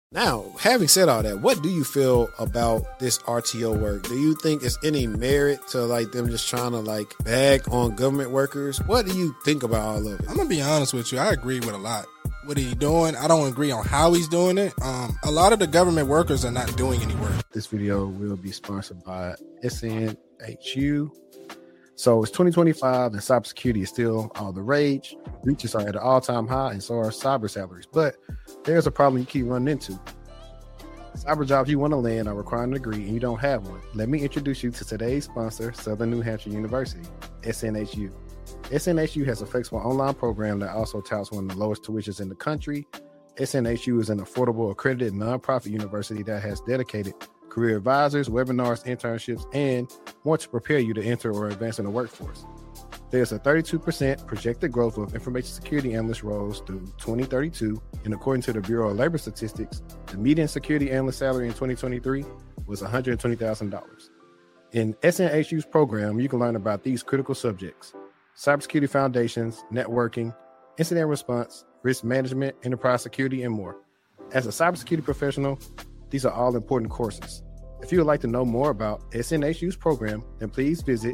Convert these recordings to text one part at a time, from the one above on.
Now, having said all that, what do you feel about this RTO work? Do you think it's any merit to like them just trying to like bag on government workers? What do you think about all of it? I'm gonna be honest with you. I agree with a lot. What he's doing, I don't agree on how he's doing it. A lot of the government workers are not doing any work. This video will be sponsored by SNHU. So it's 2025 and cybersecurity is still all the rage. Breaches are at an all-time high and so are cyber salaries. But there's a problem you keep running into. Cyber jobs you want to land are requiring a degree and you don't have one. Let me introduce you to today's sponsor, Southern New Hampshire University, SNHU. SNHU has a flexible online program that also touts one of the lowest tuitions in the country. SNHU is an affordable, accredited nonprofit university that has dedicated career advisors, webinars, internships, and more to prepare you to enter or advance in the workforce. There's a 32% projected growth of information security analyst roles through 2032, and according to the Bureau of Labor Statistics, the median security analyst salary in 2023 was $120,000. In SNHU's program, you can learn about these critical subjects: cybersecurity foundations, networking, incident response, risk management, enterprise security, and more. As a cybersecurity professional, these are all important courses. If you would like to know more about SNHU's program, then please visit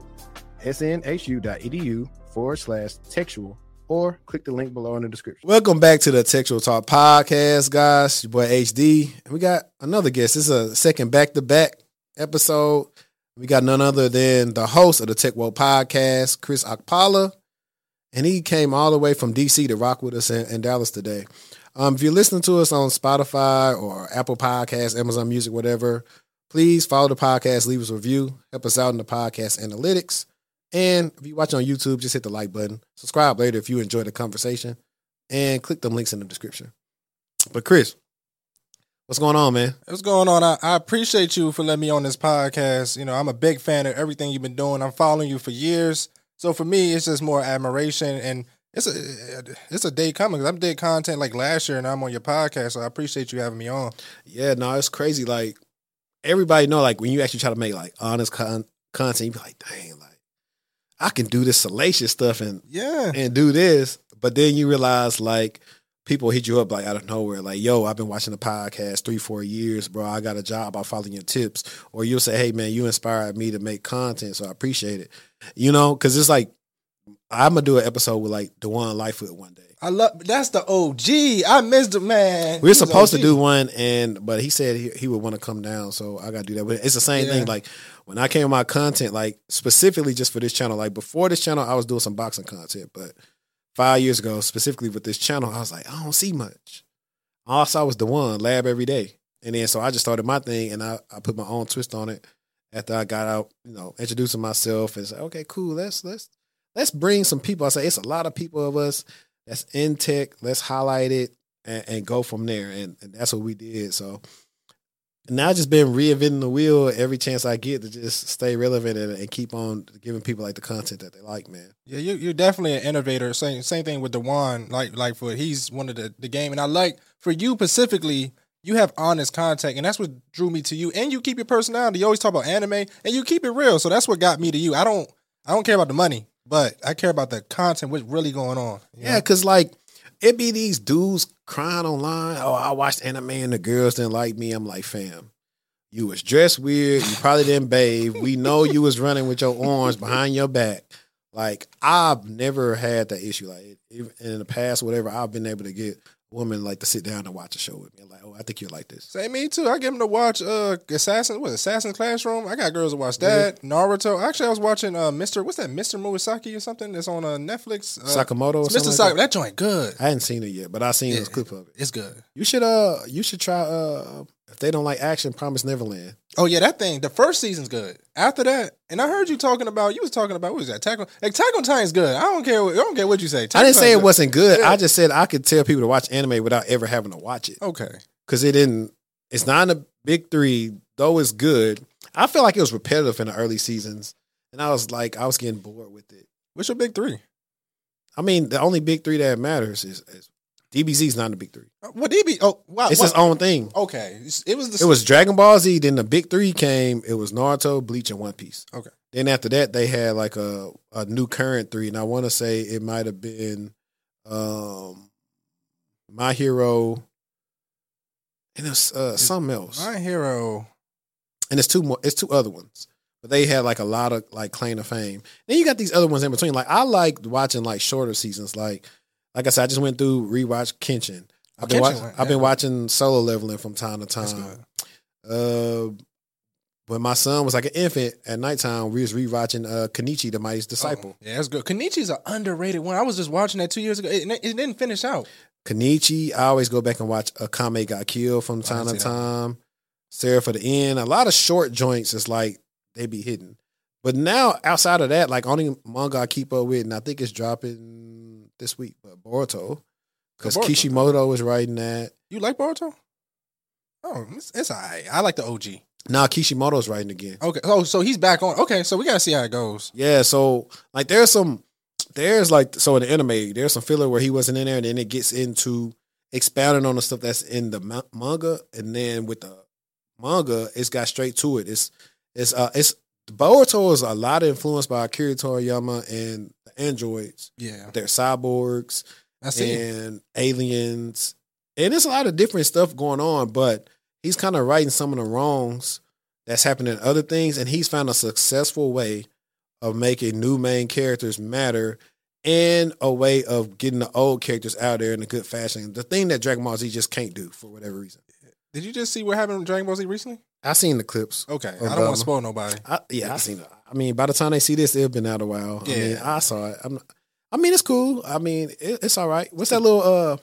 snhu.edu/textual or click the link below in the description. Welcome back to the Textual Talk Podcast, guys. Your boy HD. And we got another guest. This is a second back-to-back episode. We got none other than the host of the Tech World Podcast, Chris Akpala. And he came all the way from DC to rock with us in Dallas today. If you're listening to us on Spotify or Apple Podcasts, Amazon Music, whatever, please follow the podcast, leave us a review, help us out in the podcast analytics. And if you watch on YouTube, just hit the like button. Subscribe later if you enjoy the conversation. And click them links in the description. But Chris, what's going on, man? What's going on? I appreciate you for letting me on this podcast. You know, I'm a big fan of everything you've been doing. I'm following you for years. So for me, it's just more admiration, and it's a day coming. I did content like last year, and I'm on your podcast, so I appreciate you having me on. Yeah, no, it's crazy. Like, everybody know, like, when you actually try to make, like, honest content, you be like, dang, like, I can do this salacious stuff and do this. But then you realize, like, people hit you up, like, out of nowhere. Like, yo, I've been watching the podcast 3-4 years, bro. I got a job by following your tips. Or you'll say, hey, man, you inspired me to make content, so I appreciate it. You know, because it's like, I'm going to do an episode with, like, DeJuan Lightfoot one day. That's the OG. I missed it, man. We were supposed to do one, but he said he would want to come down, so I got to do that. But it's the same thing. Like, when I came with my content, like, specifically just for this channel, like, before this channel, I was doing some boxing content, but 5 years ago, specifically with this channel, I was like, I don't see much. All I saw was DeJuan, lab every day. And then so I just started my thing, and I put my own twist on it after I got out, you know, introducing myself and said, okay, cool, let's bring some people. I say, it's a lot of people of us that's in tech. Let's highlight it and go from there. And that's what we did. So now I've just been reinventing the wheel every chance I get to just stay relevant and keep on giving people like the content that they like, man. Yeah, you're definitely an innovator. Same thing with DeJuan Lightfoot. He's one of the game. And I like, for you specifically, you have honest content, and that's what drew me to you. And you keep your personality. You always talk about anime, and you keep it real. So that's what got me to you. I don't care about the money, but I care about the content, what's really going on. Yeah, because, like, it be these dudes crying online, oh, I watched anime and the girls didn't like me. I'm like, fam, you was dressed weird. You probably didn't bathe. We know you was running with your arms behind your back. Like, I've never had that issue. Like, in the past, whatever, I've been able to get women like to sit down and watch a show with me. I'm like, oh, I think you'll like this. Say me too. I get them to watch Assassin's Classroom. I got girls to watch that. Mm-hmm. Naruto. Actually, I was watching Mr. Murasaki or something that's on Netflix. Sakamoto or something. Mr. Sakamoto. That joint good. I hadn't seen it yet, but I seen this clip of it. It's good. You should try if they don't like action, Promise Neverland. Oh yeah, that thing. The first season's good. After that, and I heard you was talking about what was that? Attack on Titan's good. I don't care what you say. I didn't say it wasn't good. Yeah. I just said I could tell people to watch anime without ever having to watch it. Okay. Because it's not in the big three, though it's good. I feel like it was repetitive in the early seasons. And I was getting bored with it. What's your big three? I mean, the only big three that matters is DBZ's not in the big three. What DB? Oh, wow. It's his own thing. Okay. It was Dragon Ball Z. Then the big three came. It was Naruto, Bleach, and One Piece. Okay. Then after that, they had like a new current three. And I want to say it might have been My Hero and it's something else. My Hero. And it's two more. It's two other ones, but they had like a lot of like claim to fame. Then you got these other ones in between. Like I like watching like shorter seasons. Like I said, I just went through rewatch Kenshin. I've been watching Solo Leveling from time to time. When my son was like an infant at nighttime, we was rewatching Kenichi, the Mightiest Disciple. Yeah, that's good. Kenichi's an underrated one. I was just watching that 2 years ago. It didn't finish out. Kenichi, I always go back and watch Akame Got Killed from time to time. Sarah for the End. A lot of short joints is like they be hidden. But now outside of that, like only manga I keep up with, and I think it's dropping this week, but Boruto. Because Kishimoto is writing that. You like Boruto? Oh, it's all right. I like the OG. Nah, Kishimoto's writing again. Okay. Oh, so he's back on. Okay, so we gotta see how it goes. Yeah, so like in the anime, there's some filler where he wasn't in there, and then it gets into expounding on the stuff that's in the manga, and then with the manga, it's got straight to it. It's Boruto is a lot influenced by Akira Toriyama and the androids. Yeah, they're cyborgs and aliens, and there's a lot of different stuff going on, but he's kind of righting some of the wrongs that's happening in other things, and he's found a successful way of making new main characters matter and a way of getting the old characters out there in a good fashion. The thing that Dragon Ball Z just can't do for whatever reason. Did you just see what happened with Dragon Ball Z recently? I seen the clips. Okay, I don't want to spoil nobody. I seen it. I mean, by the time they see this, it'll been out a while. Yeah. I mean, I saw it. I mean, it's cool. I mean, it's all right. What's that little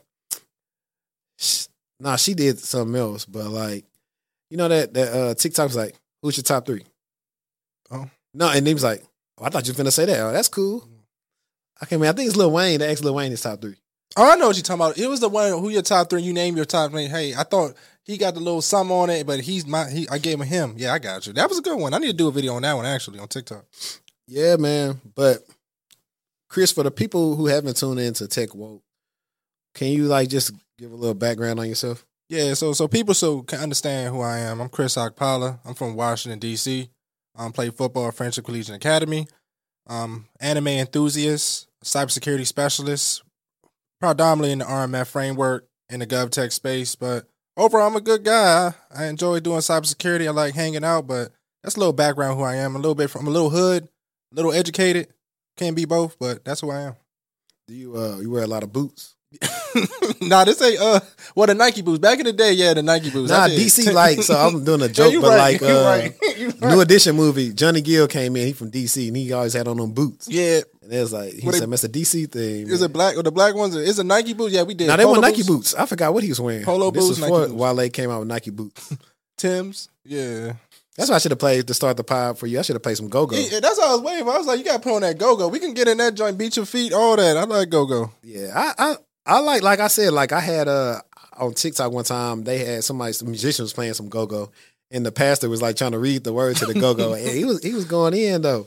Nah, she did something else, but like, you know that TikTok was like, "Who's your top 3?" Oh no, and he was like, "Oh, I thought you were finna say that." Oh, that's cool. Okay, man, I think it's Lil Wayne. They asked Lil Wayne his top 3. Oh, I know what you're talking about. It was the one who your top 3. You name your top 3. Hey, I thought he got the little something on it, but I gave him. Yeah, I got you. That was a good one. I need to do a video on that one actually on TikTok. Yeah, man. But Chris, for the people who haven't tuned into Tech Woke, can you like just give a little background on yourself? Yeah, so people can understand who I am. I'm Chris Akpala. I'm from Washington, D.C. Play football at Friendship Collegiate Academy. Anime enthusiast, cybersecurity specialist, predominantly in the RMF framework in the GovTech space. But overall, I'm a good guy. I enjoy doing cybersecurity. I like hanging out, but that's a little background who I am. I'm a little hood, a little educated. Can't be both, but that's who I am. Do you wear a lot of boots? Nah, this ain't the Nike boots. Back in the day, yeah, the Nike boots. Nah, DC like, so I'm doing a joke, yeah, but right, like New Edition movie, Johnny Gill came in, he from DC, and he always had on them boots. Yeah. And it was like, he said, that's a DC thing. Is it black, or the black ones? Is it Nike boots? Yeah, we did. Nah, they were Nike boots. I forgot what he was wearing. Polo boots, this was before Wale came out with Nike boots. Tim's, yeah. That's why I should have played to start the pod for you. I should have played some go-go. Yeah, that's what I was waiting for. I was like, you got to put on that go-go. We can get in that joint, beat your feet, all that. I like go-go. Yeah, I like I said, like I had on TikTok one time, they had some musician was playing some go-go, and the pastor was like trying to read the words to the go-go. And he was going in though.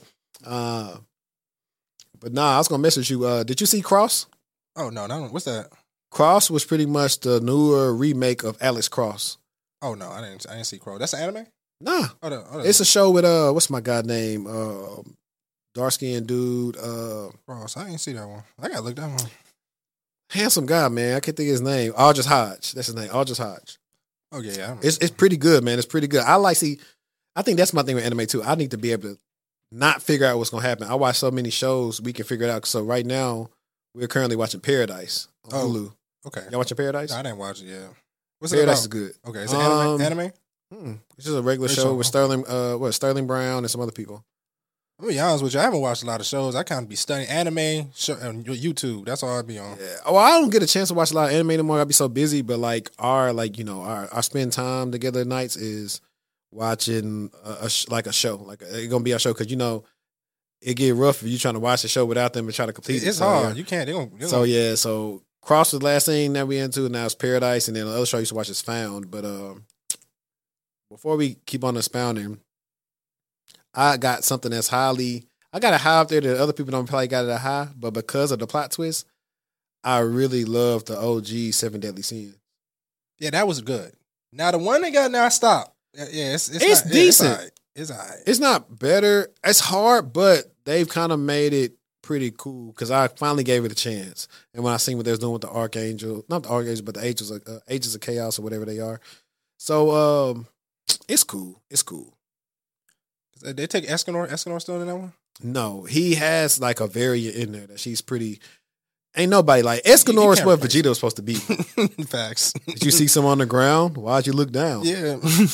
But nah, I was gonna message you. Did you see Cross? Oh no, what's that? Cross was pretty much the newer remake of Alex Cross. Oh no, I didn't see Cross. That's an anime? Nah. It's a show with what's my guy name? Dark skinned dude. Cross. I didn't see that one. I gotta look that one. Handsome guy, man. I can't think of his name. Aldous Hodge. That's his name. Aldous Hodge. Oh yeah. It's pretty good, man. It's pretty good. I think that's my thing with anime too. I need to be able to not figure out what's gonna happen. I watch so many shows we can figure it out. So right now we're currently watching Paradise on Hulu. Okay. Y'all watching Paradise? No, I didn't watch it yet. What's Paradise is good. Okay. Is it anime? It's just a regular show with Sterling Brown and some other people. I'm gonna be honest with you. I haven't watched a lot of shows. I kind of be studying anime on YouTube. That's all I be on. Yeah. Well, I don't get a chance to watch a lot of anime anymore. I be so busy. But like our spend time together nights is watching a show. Like it's gonna be a show because it get rough if you trying to watch the show without them and try to complete it. It's hard. You can't. So Cross was the last thing that we into. Now it's Paradise, and then the other show I used to watch is Found. But before we keep on expounding, I got something that's I got it high up there that other people don't probably got it at high, but because of the plot twist, I really love the OG 7 Deadly Sins. Yeah, that was good. Now the one they got now, stop. Yeah, it's decent. Yeah, it's all right. It's not better. It's hard, but they've kind of made it pretty cool because I finally gave it a chance. And when I seen what they was doing with the Archangel, not the Archangel, but the Agents of Chaos or whatever they are, So it's cool. It's cool. They take Escanor. Escanor still in that one? No, he has like a variant in there that she's pretty. Ain't nobody like Escanor is what Vegeta was supposed to be. Facts. Did you see some on the ground? Why'd you look down? Yeah.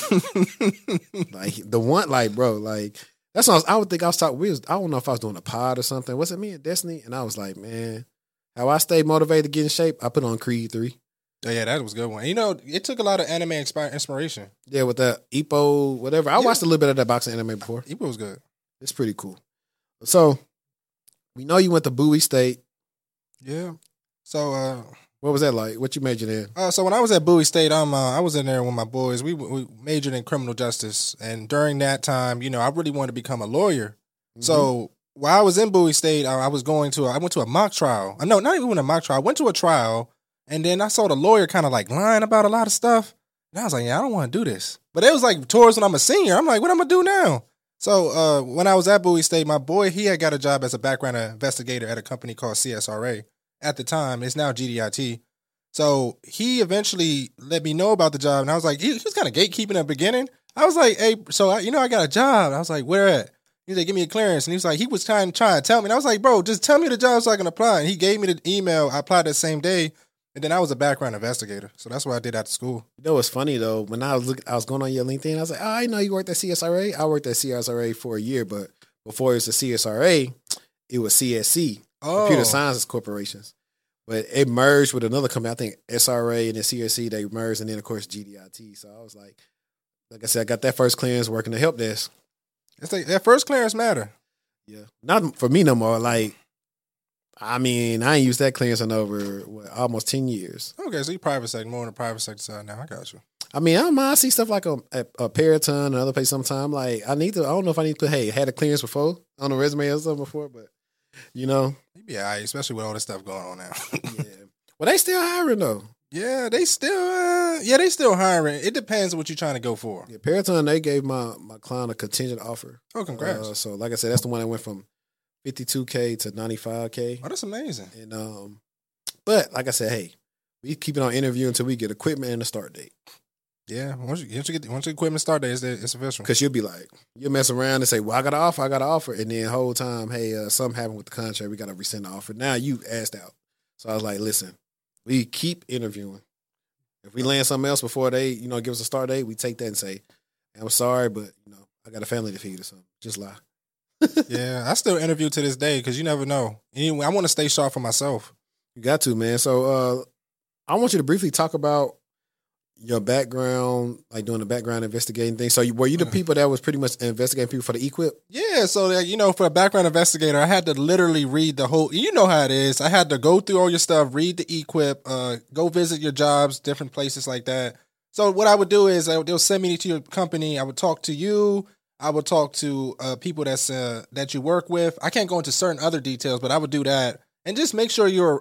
Like the one, like bro, like that's what I would think I was talking. I don't know if I was doing a pod or something. Was it me and Destiny? And I was like, man, how I stay motivated to get in shape. I put on Creed 3. Oh, yeah, that was a good one. You know, it took a lot of anime inspiration. Yeah, with that Ippo, whatever. I watched a little bit of that boxing anime before. Ippo was good. It's pretty cool. So we know you went to Bowie State. Yeah. So what was that like? What you majored in? So when I was at Bowie State, I was in there with my boys. We majored in criminal justice, and during that time, you know, I really wanted to become a lawyer. Mm-hmm. So while I was in Bowie State, I went to a mock trial. No, not even a mock trial. I went to a trial, and then I saw the lawyer kind of like lying about a lot of stuff, and I was like, yeah, I don't want to do this. But it was like towards when I'm a senior. I'm like, what am I gonna do now? So when I was at Bowie State, my boy, he had got a job as a background investigator at a company called CSRA. At the time, it's now GDIT. So he eventually let me know about the job, and I was like, he was kind of gatekeeping in the beginning. I was like, hey, so I got a job. And I was like, where at? He's like, give me a clearance. And he was like, he was trying to tell me. And I was like, bro, just tell me the job so I can apply. And he gave me the email. I applied that same day, and then I was a background investigator. So that's what I did after school. You know what's funny though? When I was going on your LinkedIn, I was like, oh, I know you worked at CSRA. I worked at CSRA for a year, but before it was the CSRA, it was CSC. Computer Sciences Corporations. But it merged with another company. I think SRA and then CSC, they merged, and then, of course, GDIT. So I was like I said, I got that first clearance working the help desk. It's like that first clearance matter. Yeah. Not for me no more. Like, I mean, I ain't used that clearance in over, almost 10 years. Okay, so you private sector, more on the private sector side now. I got you. I mean, I don't mind. I see stuff like a Peraton and other place sometime. Like, I don't know if I need to put, hey, had a clearance before on a resume or something before, but, you know. You'd be all right, especially with all this stuff going on now. Yeah. Well, they still hiring, though. Yeah, they still hiring. It depends on what you're trying to go for. Yeah, Peraton, they gave my client a contingent offer. Oh, congrats. So, like I said, that's the one that went from $52K to $95K. Oh, that's amazing. And but like I said, hey, we keep it on interview until we get equipment and a start date. Yeah, once you get equipment start date, it's official. Because you'll be like, you'll mess around and say, well, I got an offer. And then the whole time, hey, something happened with the contract. We got to rescind the offer. Now you asked out. So I was like, listen, we keep interviewing. If we land something else before they, give us a start date, we take that and say, I'm sorry, but, I got a family to feed or something. Just lie. Yeah, I still interview to this day because you never know. Anyway, I want to stay sharp for myself. You got to, man. So I want you to briefly talk about your background, like doing the background investigating thing. So were you the people that was pretty much investigating people for the equip? Yeah, so for a background investigator, I had to literally read the whole, you know how it is. I had to go through all your stuff, read the equip, go visit your jobs, different places like that. So what I would do is they'll send me to your company. I would talk to you. I would talk to people that you work with. I can't go into certain other details, but I would do that and just make sure you're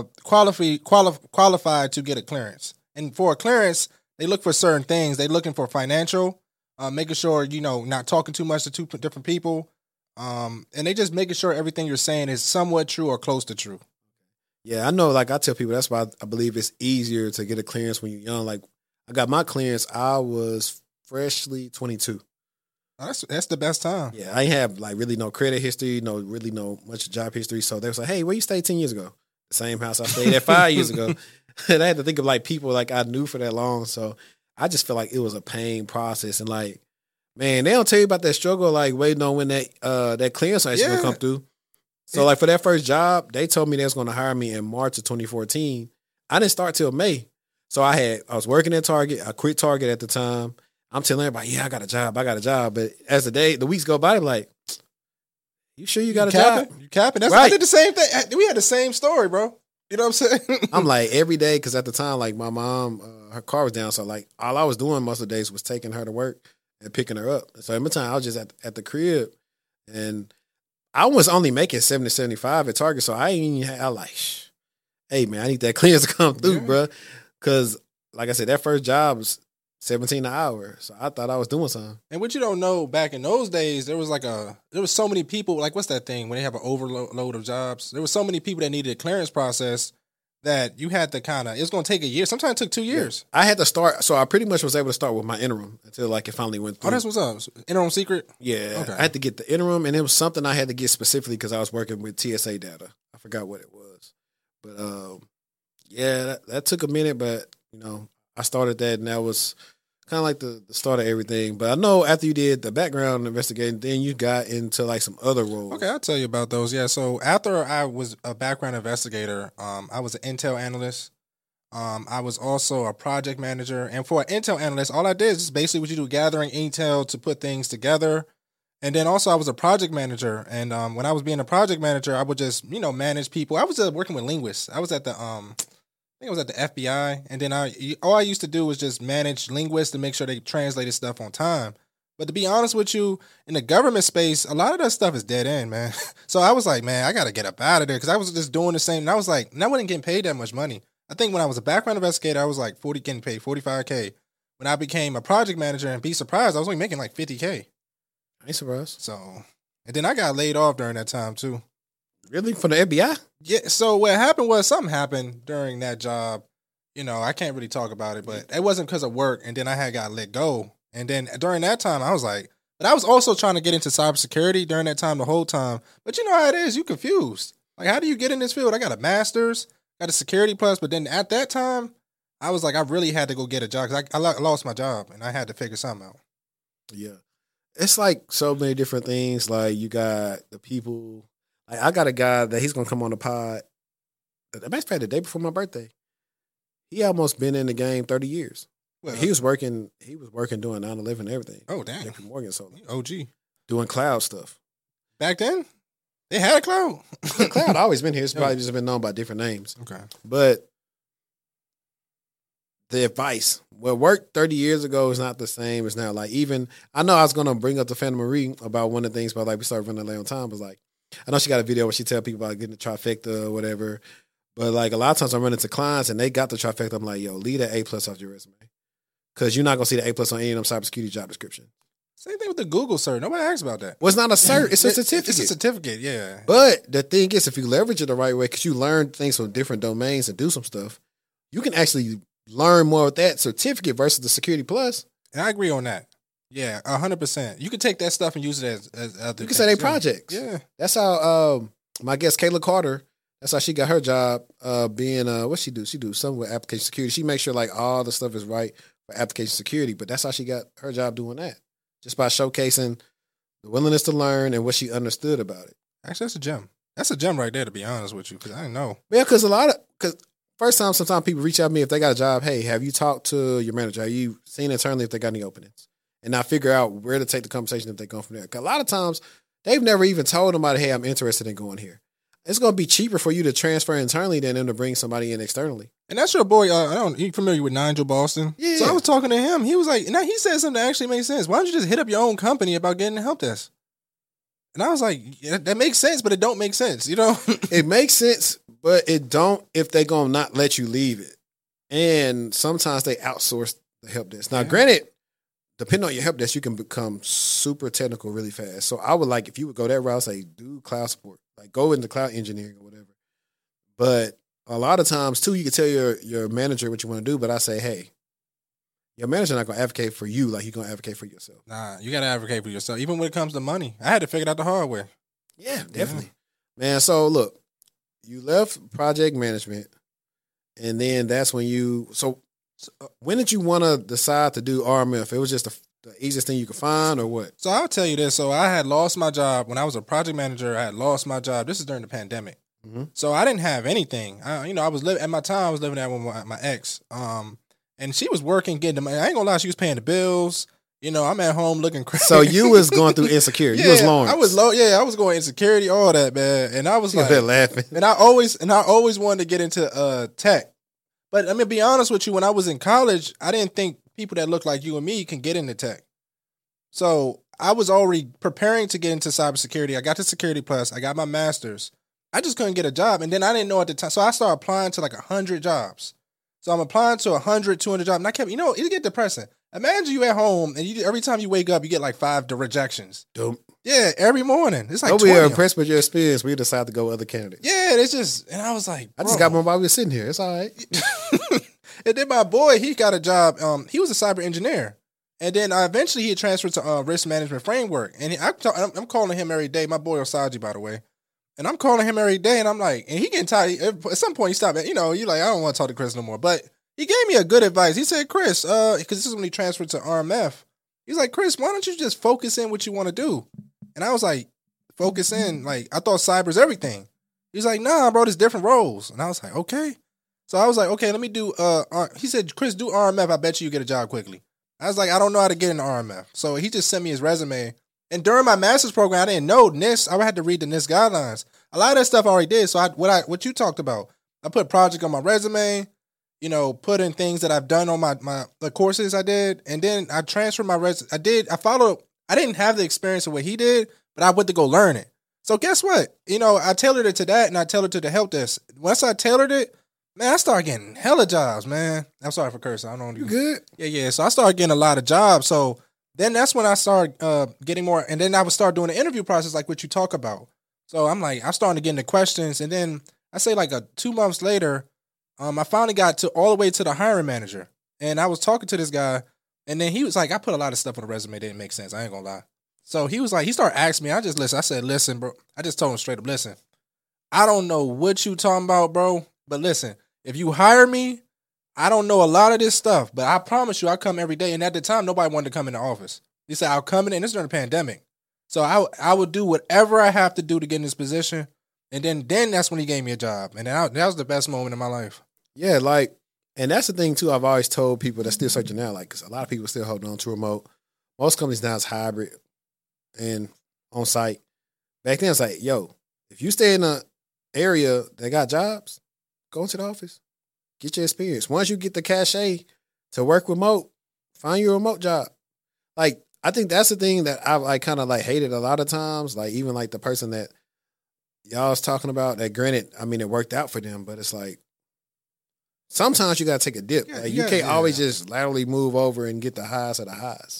qualified to get a clearance. And for a clearance, they look for certain things. They're looking for financial, making sure, not talking too much to two different people. And they just making sure everything you're saying is somewhat true or close to true. Yeah, I know. Like I tell people, that's why I believe it's easier to get a clearance when you're young. Like I got my clearance, I was freshly 22. That's the best time. Yeah, I ain't have like really no credit history, really no much job history. So they was like, hey, where you stayed 10 years ago? The same house I stayed at 5 years ago. And I had to think of like people like I knew for that long. So I just feel like it was a pain process. And like, man, they don't tell you about that struggle, like waiting on when that clearance is going to come through. So like for that first job, they told me they was going to hire me in March of 2014. I didn't start till May. So I was working at Target. I quit Target at the time. I'm telling everybody, yeah, I got a job. But as the weeks go by, I'm like, you sure you got a job? You capping? Right. I did the same thing. We had the same story, bro. You know what I'm saying? I'm like every day, because at the time, like my mom, her car was down. So like all I was doing most of the days was taking her to work and picking her up. So every time I was just at the crib, and I was only making 70, 75 at Target. So I ain't even had hey man, I need that clearance to come through, bro. Because like I said, that first job was $17 an hour. So I thought I was doing something. And what you don't know, back in those days, there was so many people, like what's that thing when they have an overload of jobs? There was so many people that needed a clearance process that you had to kind of, it's going to take a year. Sometimes it took 2 years. I had to start, so I pretty much was able to start with my interim until like it finally went through. Oh, that's what's up. Interim secret? Yeah. Okay. I had to get the interim, and it was something I had to get specifically because I was working with TSA data. I forgot what it was. But yeah, that took a minute, but you know, I started that, and that was kind of like the start of everything. But I know after you did the background investigating, then you got into like some other roles. Okay, I'll tell you about those. Yeah, so after I was a background investigator, I was an intel analyst. I was also a project manager. And for an intel analyst, all I did is just basically what you do, gathering intel to put things together. And then also I was a project manager. And when I was being a project manager, I would just, manage people. I was working with linguists. I was at the I think I was at the FBI, and then all I used to do was just manage linguists to make sure they translated stuff on time. But to be honest with you, in the government space, a lot of that stuff is dead end, man. So I was like, man, I got to get up out of there because I was just doing the same. And I was like, and I wasn't getting paid that much money. I think when I was a background investigator, I was like getting paid $45K. When I became a project manager, and be surprised, I was only making like $50K. I ain't surprised. So, and then I got laid off during that time too. Really? From the FBI? Yeah, so what happened was something happened during that job. I can't really talk about it, but it wasn't because of work, and then I got let go. And then during that time, I was like, but I was also trying to get into cybersecurity during that time the whole time. But you know how it is, you confused. Like, how do you get in this field? I got a master's, got a security plus, but then at that time, I was like, I really had to go get a job because I lost my job, and I had to figure something out. Yeah. It's like so many different things. Like, you got the people... Like, I got a guy that he's gonna come on the pod. Matter of fact, the day before my birthday, he almost been in the game 30 years. Well, he was working doing 9/11 and everything. Oh, damn. JP Morgan, so OG doing cloud stuff. Back then, they had a cloud. Cloud always been here. It's probably just been known by different names. Okay, but the advice, what worked 30 years ago is not the same as now. Like, even I know I was gonna bring up the Phantom Marie about one of the things, but like we started running late on time. Was like, I know she got a video where she tell people about getting the trifecta or whatever. But like a lot of times I'm running to clients and they got the trifecta. I'm like, yo, leave that A+ off your resume. Because you're not going to see the A+ on any of them cybersecurity job descriptions. Same thing with the Google cert. Nobody asks about that. Well, it's not a cert. It's a certificate. It's a certificate, yeah. But the thing is, if you leverage it the right way, because you learn things from different domains and do some stuff, you can actually learn more with that certificate versus the Security Plus. And I agree on that. Yeah, 100%. You can take that stuff and use it as other You can say they projects. Yeah. That's how my guest Kayla Carter, that's how she got her job being what she do? She do something with application security. She makes sure like all the stuff is right for application security, but that's how she got her job doing that. Just by showcasing the willingness to learn and what she understood about it. Actually, that's a gem. That's a gem right there, to be honest with you, because I didn't know. Yeah, because first time sometimes people reach out to me if they got a job, hey, have you talked to your manager? Have you seen internally if they got any openings? And I figure out where to take the conversation if they go from there. Because a lot of times, they've never even told somebody, hey, I'm interested in going here. It's going to be cheaper for you to transfer internally than them to bring somebody in externally. And that's your boy, you familiar with Nigel Boston? Yeah. So I was talking to him. He was like, now he said something that actually makes sense. Why don't you just hit up your own company about getting the help desk? And I was like, yeah, that makes sense, but it don't make sense, It makes sense, but it don't if they going to not let you leave it. And sometimes they outsource the help desk. Now, Granted, depending on your help desk, you can become super technical really fast. So I would like, if you would go that route, say do cloud support, like go into cloud engineering or whatever. But a lot of times too, you can tell your manager what you want to do, but I say, hey, your manager not going to advocate for you like you're going to advocate for yourself. Nah, you got to advocate for yourself, even when it comes to money. I had to figure it out the hard way. Yeah, definitely. Yeah. Man, so look, you left project management, and then that's when when did you want to decide to do RMF? It was just the easiest thing you could find, or what? So I'll tell you this. So I had lost my job when I was a project manager. I had lost my job. This is during the pandemic. Mm-hmm. So I didn't have anything. I was living at my time. I was living there with my ex. And she was working, getting the money. I ain't gonna lie, she was paying the bills. I'm at home looking crazy. So you was going through insecurity. You was Lawrence. I was low. Yeah, I was going insecurity, all that, man. And I was like, laughing. And I always wanted to get into tech. But I mean, be honest with you, when I was in college, I didn't think people that look like you and me can get into tech. So I was already preparing to get into cybersecurity. I got the Security Plus. I got my master's. I just couldn't get a job. And then I didn't know at the time. So I started applying to like 100 jobs. So I'm applying to 100, 200 jobs. And I kept, it get depressing. Imagine you at home and every time you wake up, you get like 5 rejections. Dope. Yeah, every morning. It's like we 20 are of them. impressed with your experience. We decide to go with other candidates. Yeah, it's just, and I was like, I just got one while we were sitting here. It's all right. And then my boy, he got a job. He was a cyber engineer. And then eventually he transferred to risk management framework. And I'm calling him every day. My boy Osaji, by the way. And I'm calling him every day. And I'm like, and he getting tired. At some point he stopped. You know, you like, I don't want to talk to Chris no more. But he gave me a good advice. He said, Chris, because this is when he transferred to RMF. He's like, Chris, why don't you just focus in what you want to do? And I was like, focus in. Like, I thought cyber's everything. He's like, nah, bro, there's different roles. And I was like, okay. So I was like, okay, let me do, he said, Chris, do RMF. I bet you get a job quickly. I was like, I don't know how to get into RMF. So he just sent me his resume. And during my master's program, I didn't know NIST. I had to read the NIST guidelines. A lot of that stuff I already did. So what you talked about, I put project on my resume, you know, put in things that I've done on the courses I did. And then I transferred my resume. I didn't have the experience of what he did, but I went to go learn it. So guess what? You know, I tailored it to that and I tailored it to the help desk. Once I tailored it, man, I started getting hella jobs, man. I'm sorry for cursing. I don't know. You good? Yeah. So I started getting a lot of jobs. So then that's when I started getting more. And then I would start doing the interview process like what you talk about. So I'm starting to get into questions. And then I say 2 months later, I finally got all the way to the hiring manager. And I was talking to this guy. And then he was like, I put a lot of stuff on the resume that didn't make sense. I ain't going to lie. So he was like, he started asking me. I just listened. I said, listen, bro. I just told him straight up, listen, I don't know what you talking about, bro. But listen, if you hire me, I don't know a lot of this stuff, but I promise you I come every day. And at the time, nobody wanted to come in the office. He said, I'll come in, and this is during the pandemic. So I would do whatever I have to do to get in this position. And then that's when he gave me a job. And that was the best moment in my life. Yeah, and that's the thing, too, I've always told people that's still searching now, because a lot of people still holding on to remote. Most companies now is hybrid and on-site. Back then, it's like, yo, if you stay in an area that got jobs, go into the office. Get your experience. Once you get the cachet to work remote, find your remote job. Like, I think that's the thing that I kind of hated a lot of times. Like, even the person that y'all was talking about, that granted, I mean, it worked out for them, but it's like, sometimes you got to take a dip. Yeah, you can't always just laterally move over and get the highs of the highs.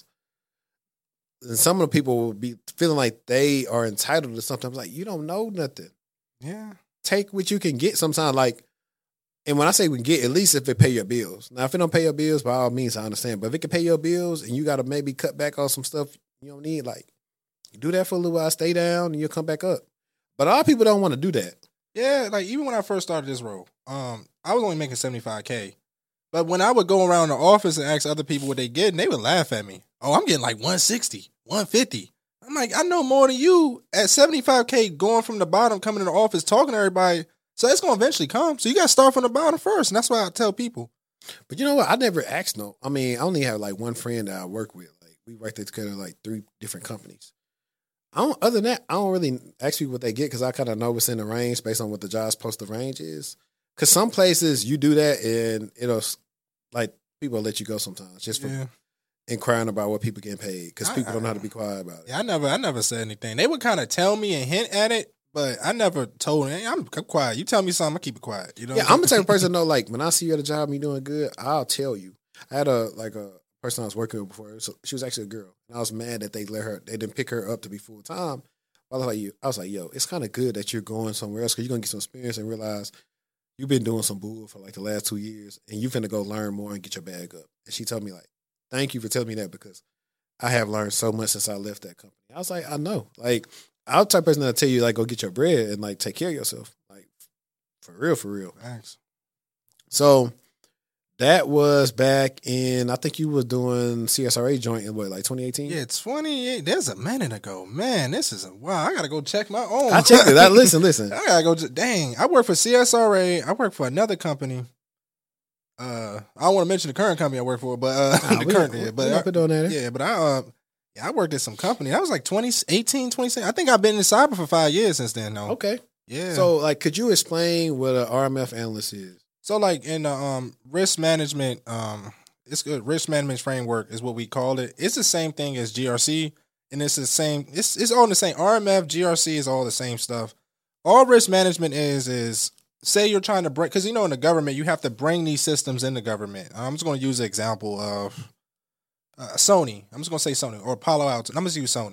And some of the people will be feeling like they are entitled to something. I'm like, you don't know nothing. Yeah. Take what you can get sometimes. And when I say we can get, at least if it pay your bills. Now, if it don't pay your bills, by all means, I understand. But if it can pay your bills and you got to maybe cut back on some stuff you don't need, do that for a little while, stay down, and you'll come back up. But a lot of people don't want to do that. Yeah, even when I first started this role, I was only making $75K. But when I would go around the office and ask other people what they getting, they would laugh at me. Oh, I'm getting 160, 150. I'm like, I know more than you at $75K going from the bottom, coming in the office, talking to everybody. So it's going to eventually come. So you got to start from the bottom first. And that's why I tell people. But you know what? I never asked no. I mean, I only have one friend that I work with. We work together 3 different companies. Other than that, I don't really ask people what they get because I kind of know what's in the range based on what the job's posted range is. Because some places you do that and it'll, people will let you go sometimes just for inquiring about what people getting paid because people don't know how to be quiet about it. Yeah, I never said anything. They would kind of tell me and hint at it, but I never told them, hey, I'm quiet. You tell me something, I keep it quiet. You know? Yeah, I'm the type of person, though, when I see you at a job and you're doing good, I'll tell you. I had a person I was working with before. So she was actually a girl. And I was mad that they didn't pick her up to be full time. I was like, yo, it's kind of good that you're going somewhere else because you're going to get some experience and realize you've been doing some bull for the last 2 years and you finna go learn more and get your bag up. And she told me thank you for telling me that because I have learned so much since I left that company. I was like, I know. I'm the type of person that'll tell you, go get your bread and, take care of yourself. For real. Thanks. So that was back in, I think you was doing CSRA joint in 2018? Yeah, 28. There's a minute ago. Man, this is wow. I got to go check my own. I checked it. Listen. I got to go. Dang. I work for CSRA. I work for another company. I don't want to mention the current company I work for, but I worked at some company. That was 2018, 2017. I think I've been in cyber for 5 years since then, though. Okay. Yeah. So, could you explain what an RMF analyst is? So, in the risk management, it's good. Risk management framework is what we call it. It's the same thing as GRC, and it's the same. It's all the same. RMF, GRC is all the same stuff. All risk management is say you're trying to bring, because in the government you have to bring these systems in the government. I'm just going to use the example of Sony. I'm just going to say Sony or Palo Alto. I'm going to use Sony.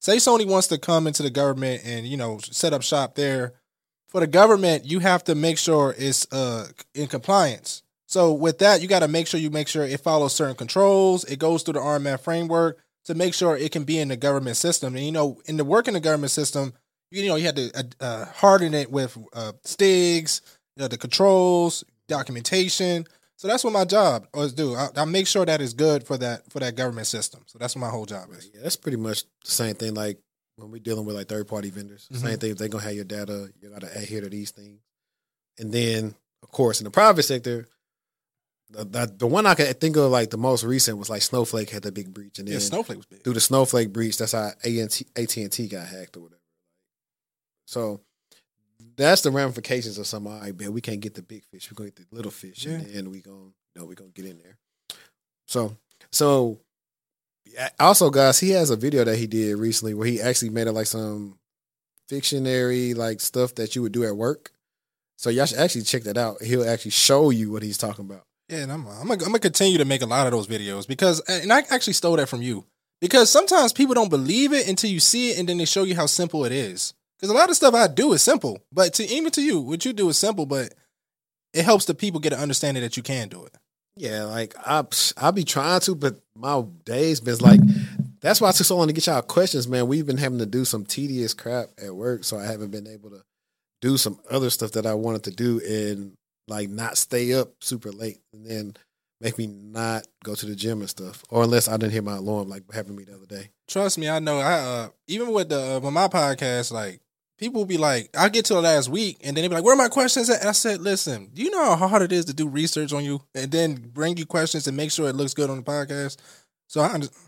say Sony wants to come into the government and, set up shop there. For the government, you have to make sure it's in compliance. So with that, you got to make sure it follows certain controls. It goes through the RMF framework to make sure it can be in the government system. And, in the work in the government system, you had to harden it with STIGs, the controls, documentation. So that's what my job is do. I make sure that is good for that government system. So that's what my whole job is. Yeah, that's pretty much the same thing. Like when we're dealing with like third party vendors, same thing. If they're gonna have your data, you gotta adhere to these things. And then, of course, in the private sector, the one I can think of like the most recent was like Snowflake had the big breach, and then Snowflake was big. Through the Snowflake breach, that's how AT&T got hacked or whatever. So that's the ramifications of some. All right, man, we can't get the big fish. We're gonna get the little fish, and then we're gonna get in there. So also, guys, he has a video that he did recently where he actually made it like some fictionary like stuff that you would do at work. So y'all should actually check that out. He'll actually show you what he's talking about. Yeah, and I'm gonna continue to make a lot of those videos and I actually stole that from you because sometimes people don't believe it until you see it and then they show you how simple it is. Because a lot of stuff I do is simple, but even to you, what you do is simple, but it helps the people get an understanding that you can do it. Yeah, like I be trying to, but my days been like that's why I took so long to get y'all questions, man. We've been having to do some tedious crap at work, so I haven't been able to do some other stuff that I wanted to do and like not stay up super late and then make me not go to the gym and stuff. Or unless I didn't hear my alarm like happened to me the other day. Trust me, I know. I even with my podcast, like people will be like, I'll get to the last week and then they'll be like, where are my questions at? And I said, listen, do you know how hard it is to do research on you and then bring you questions and make sure it looks good on the podcast? So I understand.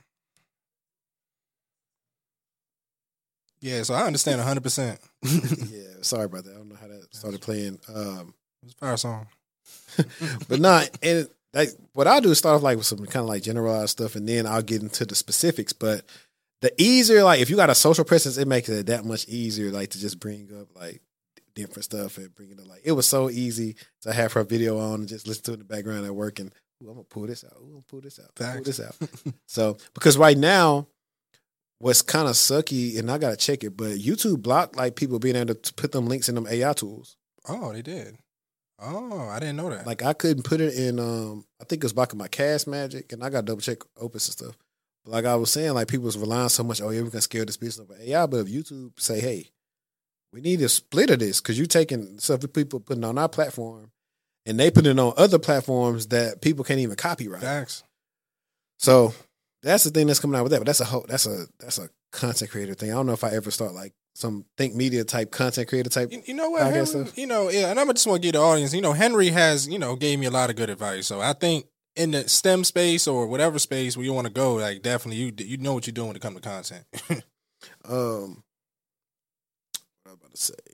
Yeah, so I understand 100%. Yeah, sorry about that. I don't know how that started playing. It's a fire song. But nah, and like what I'll do is start off like with some kind of like generalized stuff and then I'll get into the specifics. But the easier, like if you got a social presence, it makes it that much easier like to just bring up like different stuff and bring it up. Like it was so easy to have her video on and just listen to it in the background at work and I'm gonna pull this out. I'm gonna pull this out. Pull this out. So because right now, what's kind of sucky, and I gotta check it, but YouTube blocked like people being able to put them links in them AI tools. Oh, they did. Oh, I didn't know that. Like I couldn't put it in. I think it was blocking my Cast Magic, and I got to double check Opus and stuff. But like I was saying, like people was relying so much. Oh yeah, we can scale this business over AI. But if YouTube say, hey, we need a split of this because you taking stuff that people putting on our platform, and they put it on other platforms that people can't even copyright. Facts. So that's the thing that's coming out with that. But that's a content creator thing. I don't know if I ever start like some Think Media type content creator type. You know what, Henry, stuff. Yeah, and I just want to give the audience, Henry has, gave me a lot of good advice. So I think in the STEM space or whatever space where you want to go, like definitely you know what you're doing when it comes to content. What I'm about to say.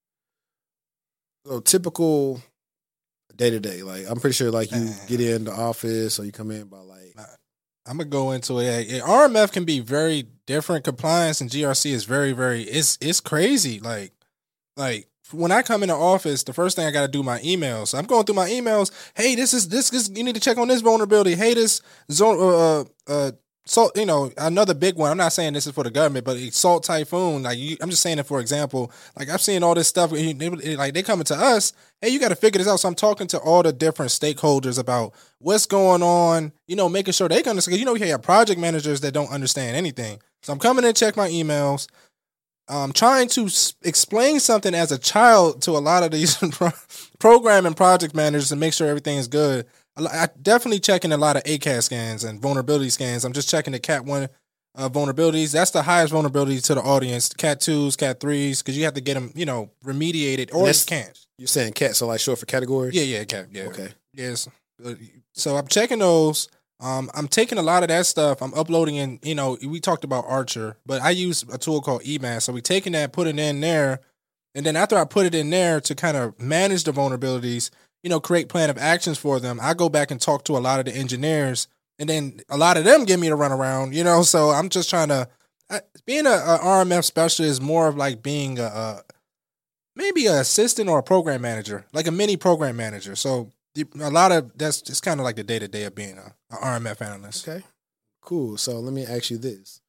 So typical day to day, like I'm pretty sure like you get in the office or you come in by like. I'm gonna go into it. RMF can be very different. Compliance and GRC is very, very. It's crazy. Like when I come in the office, the first thing I got to do my emails. So I'm going through my emails. Hey, this. You need to check on this vulnerability. Hey, this zone. So another big one. I'm not saying this is for the government, but Salt Typhoon. I'm just saying it for example. Like I've seen all this stuff. They coming to us. Hey, you got to figure this out. So I'm talking to all the different stakeholders about what's going on. Making sure they can understand. We have project managers that don't understand anything. So I'm coming in, check my emails. I'm trying to explain something as a child to a lot of these program and project managers to make sure everything is good. I definitely checking a lot of ACAT scans and vulnerability scans. I'm just checking the Cat 1 vulnerabilities. That's the highest vulnerability to the audience. Cat 2s, Cat 3s, because you have to get them, remediated or you can't. You're saying Cat, so like short for categories? Yeah, Cat. Yeah. Okay. Yes. So I'm checking those. I'm taking a lot of that stuff. I'm uploading in, we talked about Archer, but I use a tool called EMAS. So we taking that, put it in there. And then after I put it in there to kind of manage the vulnerabilities, create plan of actions for them, I go back and talk to a lot of the engineers. And then a lot of them give me the runaround, so I'm just trying to, being a RMF specialist is more of like being maybe an assistant or a program manager, like a mini program manager. So a lot of that's just kind of like the day-to-day of being a RMF analyst. Okay, cool. So let me ask you this.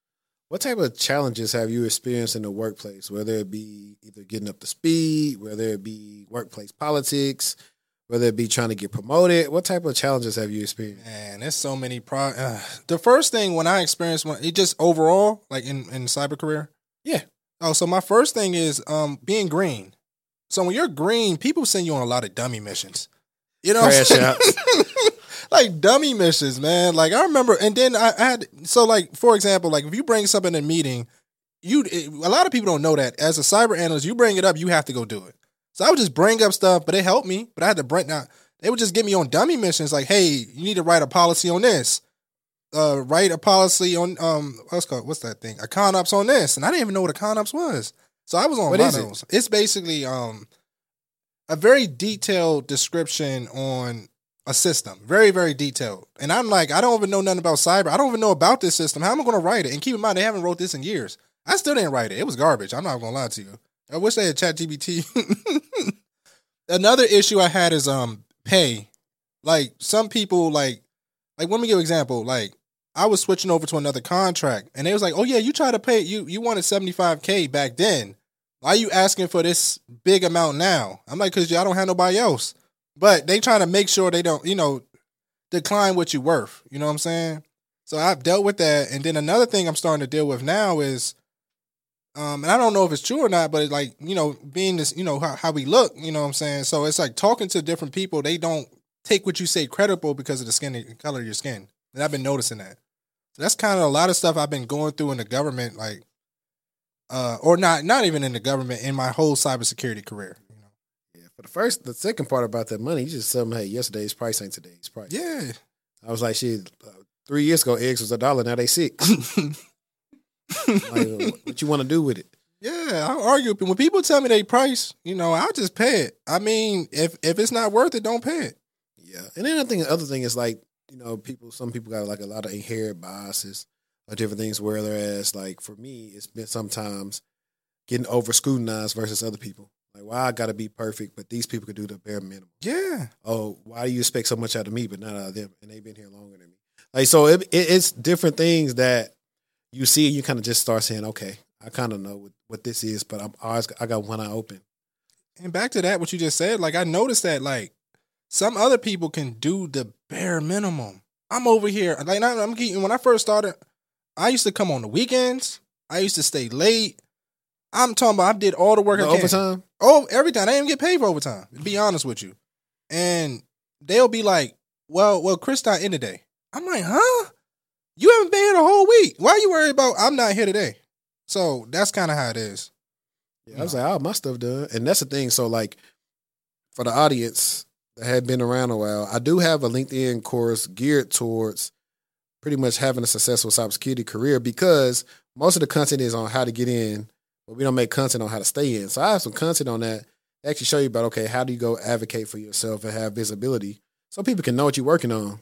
What type of challenges have you experienced in the workplace? Whether it be either getting up to speed, whether it be workplace politics, whether it be trying to get promoted. What type of challenges have you experienced? Man, there's so many. The first thing when I experienced it just overall, like in cyber career. Yeah. Oh, so my first thing is being green. So when you're green, people send you on a lot of dummy missions. You know, Crash outs. like dummy missions, man. Like I remember, and then I had like for example, like if you bring something in a meeting, a lot of people don't know that as a cyber analyst, you bring it up, you have to go do it. So I would just bring up stuff, but it helped me. But I had to they would just get me on dummy missions, like, hey, you need to write a policy on this. Write a policy on what's that thing? A ConOps on this, and I didn't even know what a ConOps was. So I was on one of those. It's basically a very detailed description on a system, very very detailed. And I'm like, I don't even know nothing about cyber. I don't even know about this system. How am I going to write it? And keep in mind, they haven't wrote this in years. I still didn't write it. It was garbage. I'm not going to lie to you. I wish they had ChatGPT. Another issue I had is pay. Like some people like let me give an example. Like I was switching over to another contract and they was like, oh yeah, you try to pay you wanted $75K back then. Why are you asking for this big amount now? I'm like, cause I don't have nobody else. But they trying to make sure they don't, decline what you're worth. You know what I'm saying? So I've dealt with that. And then another thing I'm starting to deal with now is and I don't know if it's true or not, but it's like, being this, how we look, you know what I'm saying? So it's like talking to different people, they don't take what you say credible because of the color of your skin. And I've been noticing that. So that's kind of a lot of stuff I've been going through in the government, like, or not even in the government, in my whole cybersecurity career. Yeah, for the second part about that money, you just tell them, hey, yesterday's price ain't today's price. Yeah. I was like, shit, 3 years ago, eggs was $1, now they $6. Like, what you want to do with it? Yeah, I argue. When people tell me they price, I'll just pay it. I mean, if it's not worth it, don't pay it. Yeah, and then the other thing is like, some people got like a lot of inherent biases or different things. Whereas, like for me, it's been sometimes getting over scrutinized versus other people. Like, why I got to be perfect, but these people could do the bare minimum. Yeah. Oh, why do you expect so much out of me, but not out of them? And they've been here longer than me. Like, so it's different things that you see, and you kind of just start saying, okay, I kind of know what this is, but I got one eye open. And back to that, what you just said, like I noticed that like some other people can do the bare minimum. I'm over here, like when I first started, I used to come on the weekends. I used to stay late. I'm talking about I did all the work I can. Overtime? Oh, every time. I didn't even get paid for overtime, to be honest with you. And they'll be like, well, Chris not in today. I'm like, huh? You haven't been here the whole week. Why are you worried about I'm not here today? So that's kind of how it is. Yeah, I was like, my stuff done. And that's the thing. So like for the audience that had been around a while, I do have a LinkedIn course geared towards pretty much having a successful cybersecurity career because most of the content is on how to get in, but we don't make content on how to stay in. So I have some content on that actually show you about, okay, how do you go advocate for yourself and have visibility so people can know what you're working on.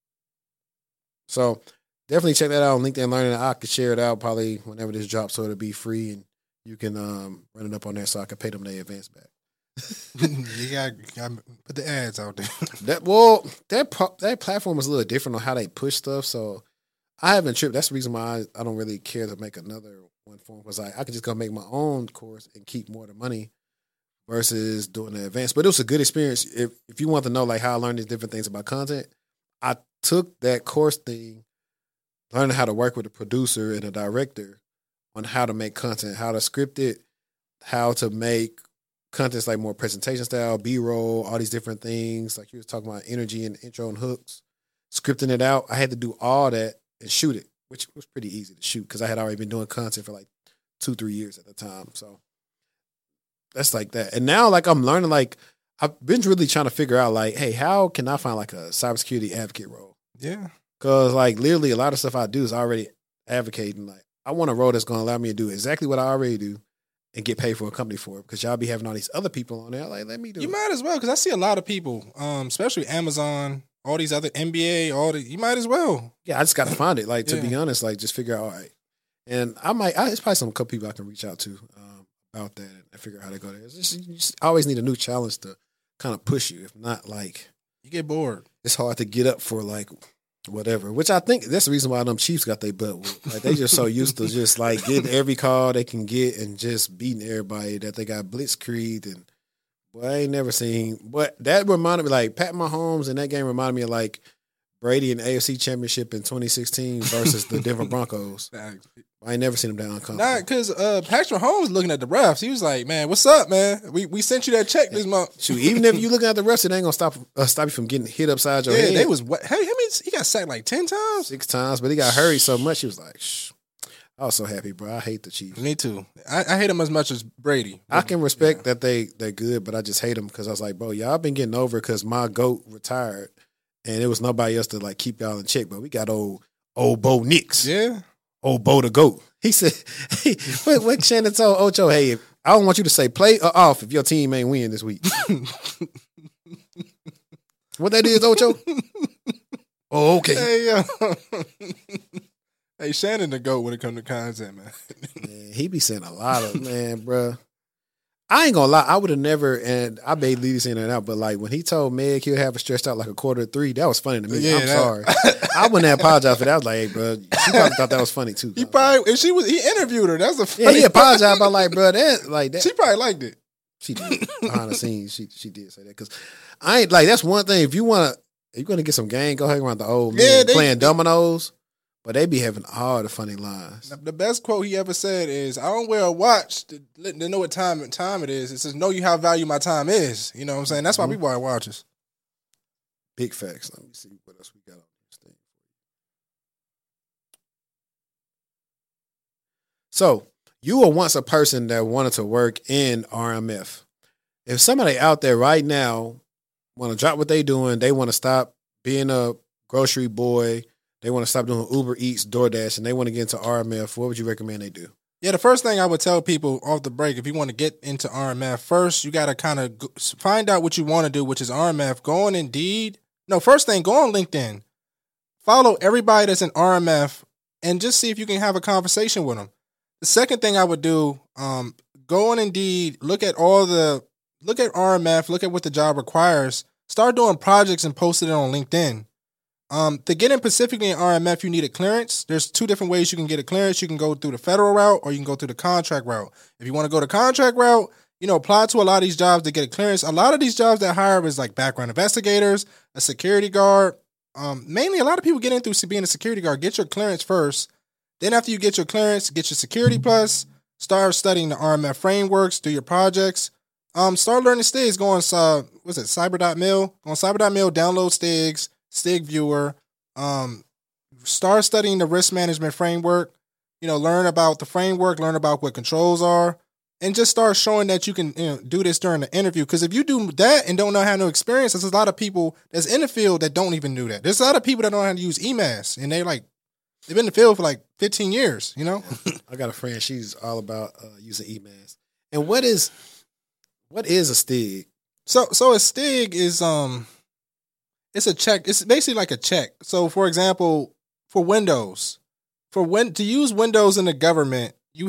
So definitely check that out on LinkedIn Learning. I could share it out probably whenever this drops so it'll be free and you can run it up on there so I can pay them their advance back. You got to put the ads out there. that platform is a little different on how they push stuff. So I haven't tripped. That's the reason why I don't really care to make another one for them because I could just go make my own course and keep more of the money versus doing the advance. But it was a good experience. If you want to know like how I learned these different things about content, I took that course thing, learning how to work with a producer and a director on how to make content, how to script it, how to make contents like more presentation style, B-roll, all these different things. Like you was talking about energy and intro and hooks, scripting it out. I had to do all that and shoot it, which was pretty easy to shoot because I had already been doing content for like 2-3 years at the time. So that's like that. And now like I'm learning, like I've been really trying to figure out like, hey, how can I find like a cybersecurity advocate role? Yeah. Because like literally a lot of stuff I do is already advocating. Like I want a role that's going to allow me to do exactly what I already do and get paid for a company for it because y'all be having all these other people on there. Like, let me do it. You might as well because I see a lot of people, especially Amazon, all these other NBA, you might as well. Yeah, I just got to find it. Like, to be honest, like just figure out, all right. And it's probably some couple people I can reach out to about that and figure out how to go there. You just always need a new challenge to kind of push you. If not, like. You get bored. It's hard to get up for like whatever. Which I think that's the reason why them Chiefs got their butt whooped. Like they just so used to just like getting every call they can get and just beating everybody that they got blitzkrieged and boy, I ain't never seen. But that reminded me like Pat Mahomes in that game reminded me of like Brady in the AFC Championship in 2016 versus the Denver Broncos. I ain't never seen him down comfortable. Nah, because Patrick Mahomes was looking at the refs. He was like, "Man, what's up, man? We sent you that check this month." Shoot, even if you looking at the refs, it ain't gonna stop you from getting hit upside your head. Yeah, they was what? Hey, I mean, he got sacked like 10 times, 6 times, but he got hurried so much. He was like, "Shh." I was so happy, bro. I hate the Chiefs. Me too. I hate him as much as Brady. I can respect that they're good, but I just hate them because I was like, bro, y'all been getting over because my GOAT retired, and it was nobody else to like keep y'all in check. But we got old Bo Nix. Yeah. Old Bo the GOAT. He said, what Shannon told Ocho, hey, I don't want you to say play or off if your team ain't win this week. What that is, Ocho? Oh, okay. Hey, hey, Shannon the GOAT when it comes to content, man. Man, he be saying a lot of, man, bro. I ain't gonna lie, I would have never, and I made Lee saying that out, but like when he told Meg he'll have it stretched out like a quarter of 3, that was funny to me. Yeah, I'm sorry. I wouldn't have apologized for that. I was like, hey, bro, she probably thought that was funny too. He interviewed her. That's a funny. Yeah, he apologized about like, bro, that. She probably liked it. She did. Behind the scenes, she did say that because I ain't like that's one thing. If you're gonna get some gang, go hang around the old man playing dominoes. But they be having all the funny lines. The best quote he ever said is, "I don't wear a watch to know what time it is. It says, know you how value my time is." You know what I'm saying? That's why we wear watches. Big facts. Let me see what else we got on this thing. So, you were once a person that wanted to work in RMF. If somebody out there right now want to drop what they doing, they want to stop being a grocery boy, they want to stop doing Uber Eats, DoorDash, and they want to get into RMF, what would you recommend they do? Yeah, the first thing I would tell people off the break, if you want to get into RMF, first you got to kind of find out what you want to do, which is RMF. Go on Indeed. No, first thing, go on LinkedIn. Follow everybody that's in RMF and just see if you can have a conversation with them. The second thing I would do, go on Indeed, look at RMF, look at what the job requires. Start doing projects and post it on LinkedIn. To get in specifically in RMF, you need a clearance. There's 2 different ways you can get a clearance. You can go through the federal route or you can go through the contract route. If you want to go the contract route, apply to a lot of these jobs to get a clearance. A lot of these jobs that hire is like background investigators, a security guard. Mainly a lot of people get in through being a security guard. Get your clearance first. Then after you get your clearance, get your security plus, start studying the RMF frameworks, do your projects. Start learning STIGs. Go on, cyber.mil. Go on cyber.mil, download STIGs. STIG Viewer, start studying the risk management framework, learn about the framework, learn about what controls are, and just start showing that you can do this during the interview. Because if you do that and don't know how no experience, there's a lot of people that's in the field that don't even do that. There's a lot of people that don't know how to use EMAS, and they've been in the field for like 15 years, I got a friend, she's all about using EMAS. And what is a STIG? So a STIG is it's a check. It's basically like a check. So, for example, for Windows, to use Windows in the government, it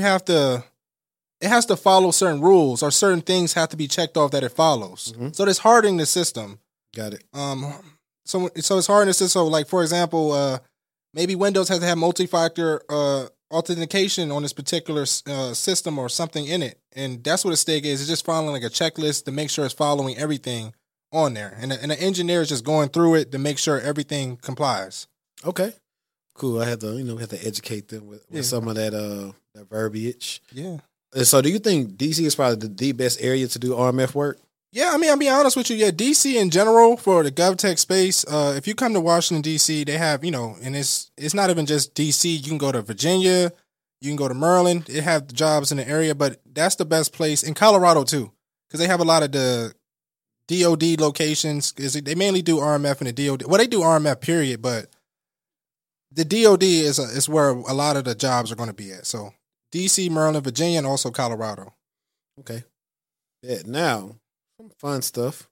has to follow certain rules or certain things have to be checked off that it follows. Mm-hmm. So it's hardening the system. Got it. So it's hardening the system. So, like for example, maybe Windows has to have multi-factor authentication on this particular system or something in it, and that's what a STIG is. It's just following like a checklist to make sure it's following everything on there, and the engineer is just going through it to make sure everything complies. Okay, cool. I have to educate them with some of that verbiage. Yeah. And so, do you think DC is probably the best area to do RMF work? Yeah, I mean, I'll be honest with you. Yeah, DC in general for the GovTech space. If you come to Washington DC, they have and it's not even just DC. You can go to Virginia, you can go to Maryland. They have jobs in the area, but that's the best place in Colorado too, because they have a lot of the DOD locations. They mainly do RMF in the DOD. Well, they do RMF period, but the DOD is where a lot of the jobs are going to be at. So DC, Maryland, Virginia, and also Colorado. Okay. Yeah. Now, some fun stuff.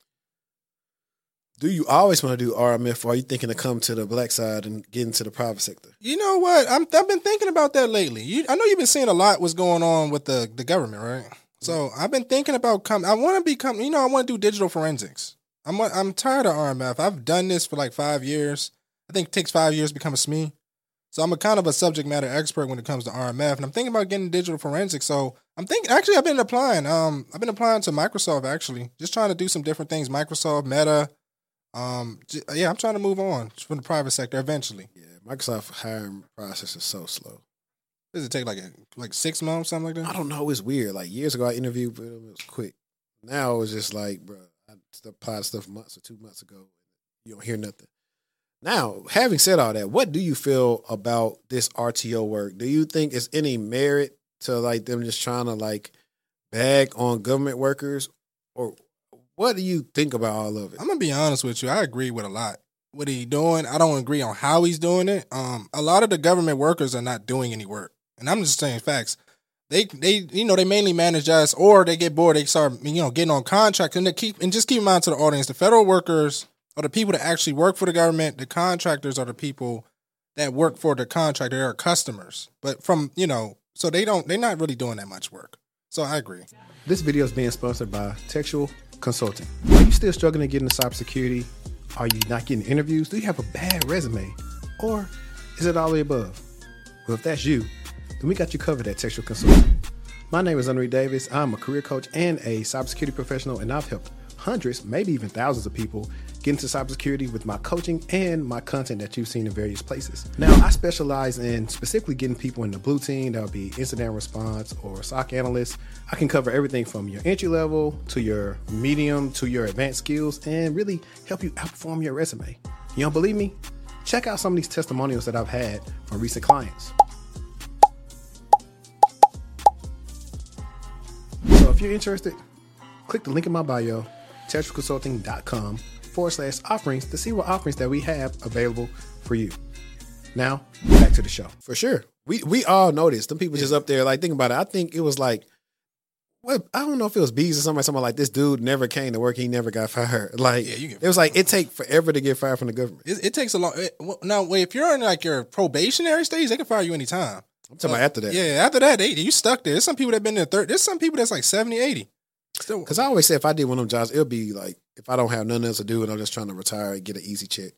Do you always want to do RMF, or are you thinking to come to the black side and get into the private sector? You know what? I've been thinking about that lately. I know you've been seeing a lot what's going on with the government, right? So I've been thinking about I want to do digital forensics. I'm tired of RMF. I've done this for like 5 years. I think it takes 5 years to become a SME. So I'm a kind of a subject matter expert when it comes to RMF, and I'm thinking about getting digital forensics. So I've been applying. I've been applying to Microsoft actually, just trying to do some different things. Microsoft, Meta. I'm trying to move on from the private sector eventually. Yeah, Microsoft hiring process is so slow. Does it take like 6 months, something like that? I don't know. It's weird. Like years ago, I interviewed with them. It was quick. Now it's just like, bro, I applied stuff months or 2 months ago. You don't hear nothing. Now, having said all that, what do you feel about this RTO work? Do you think it's any merit to like them just trying to like bag on government workers, or what do you think about all of it? I'm gonna be honest with you. I agree with a lot. What he's doing, I don't agree on how he's doing it. A lot of the government workers are not doing any work, and I'm just saying facts. They mainly manage us, or they get bored. They start getting on contract, and keep in mind to the audience, the federal workers are the people that actually work for the government. The contractors are the people that work for the contractor. They are customers, but so they're not really doing that much work. So I agree. This video is being sponsored by Textual Consulting. Are you still struggling to get into cybersecurity? Are you not getting interviews? Do you have a bad resume? Or is it all the above? Well, if that's you, then we got you covered at Textual Consulting. My name is Henry Davis. I'm a career coach and a cybersecurity professional, and I've helped hundreds, maybe even thousands of people get into cybersecurity with my coaching and my content that you've seen in various places. Now, I specialize in specifically getting people in the blue team. That would be incident response or SOC analyst. I can cover everything from your entry level to your medium to your advanced skills and really help you outperform your resume. You don't believe me? Check out some of these testimonials that I've had from recent clients. So if you're interested, click the link in my bio, textualconsulting.com/offerings to see what offerings that we have available for you. Now, back to the show. For sure. We all noticed. Them people just up there, like, think about it. I think it was like, what? I don't know if it was Bees or something like this dude never came to work. He never got fired. Like, it was like, it take forever to get fired from the government. It takes a long, now, if you're in like your probationary stage, they can fire you anytime. I'm talking about after that. Yeah, after that, you stuck there. There's some people that been there there's some people that's like 70, 80. Because I always say if I did one of them jobs, it'll be like if I don't have nothing else to do and I'm just trying to retire and get an easy check.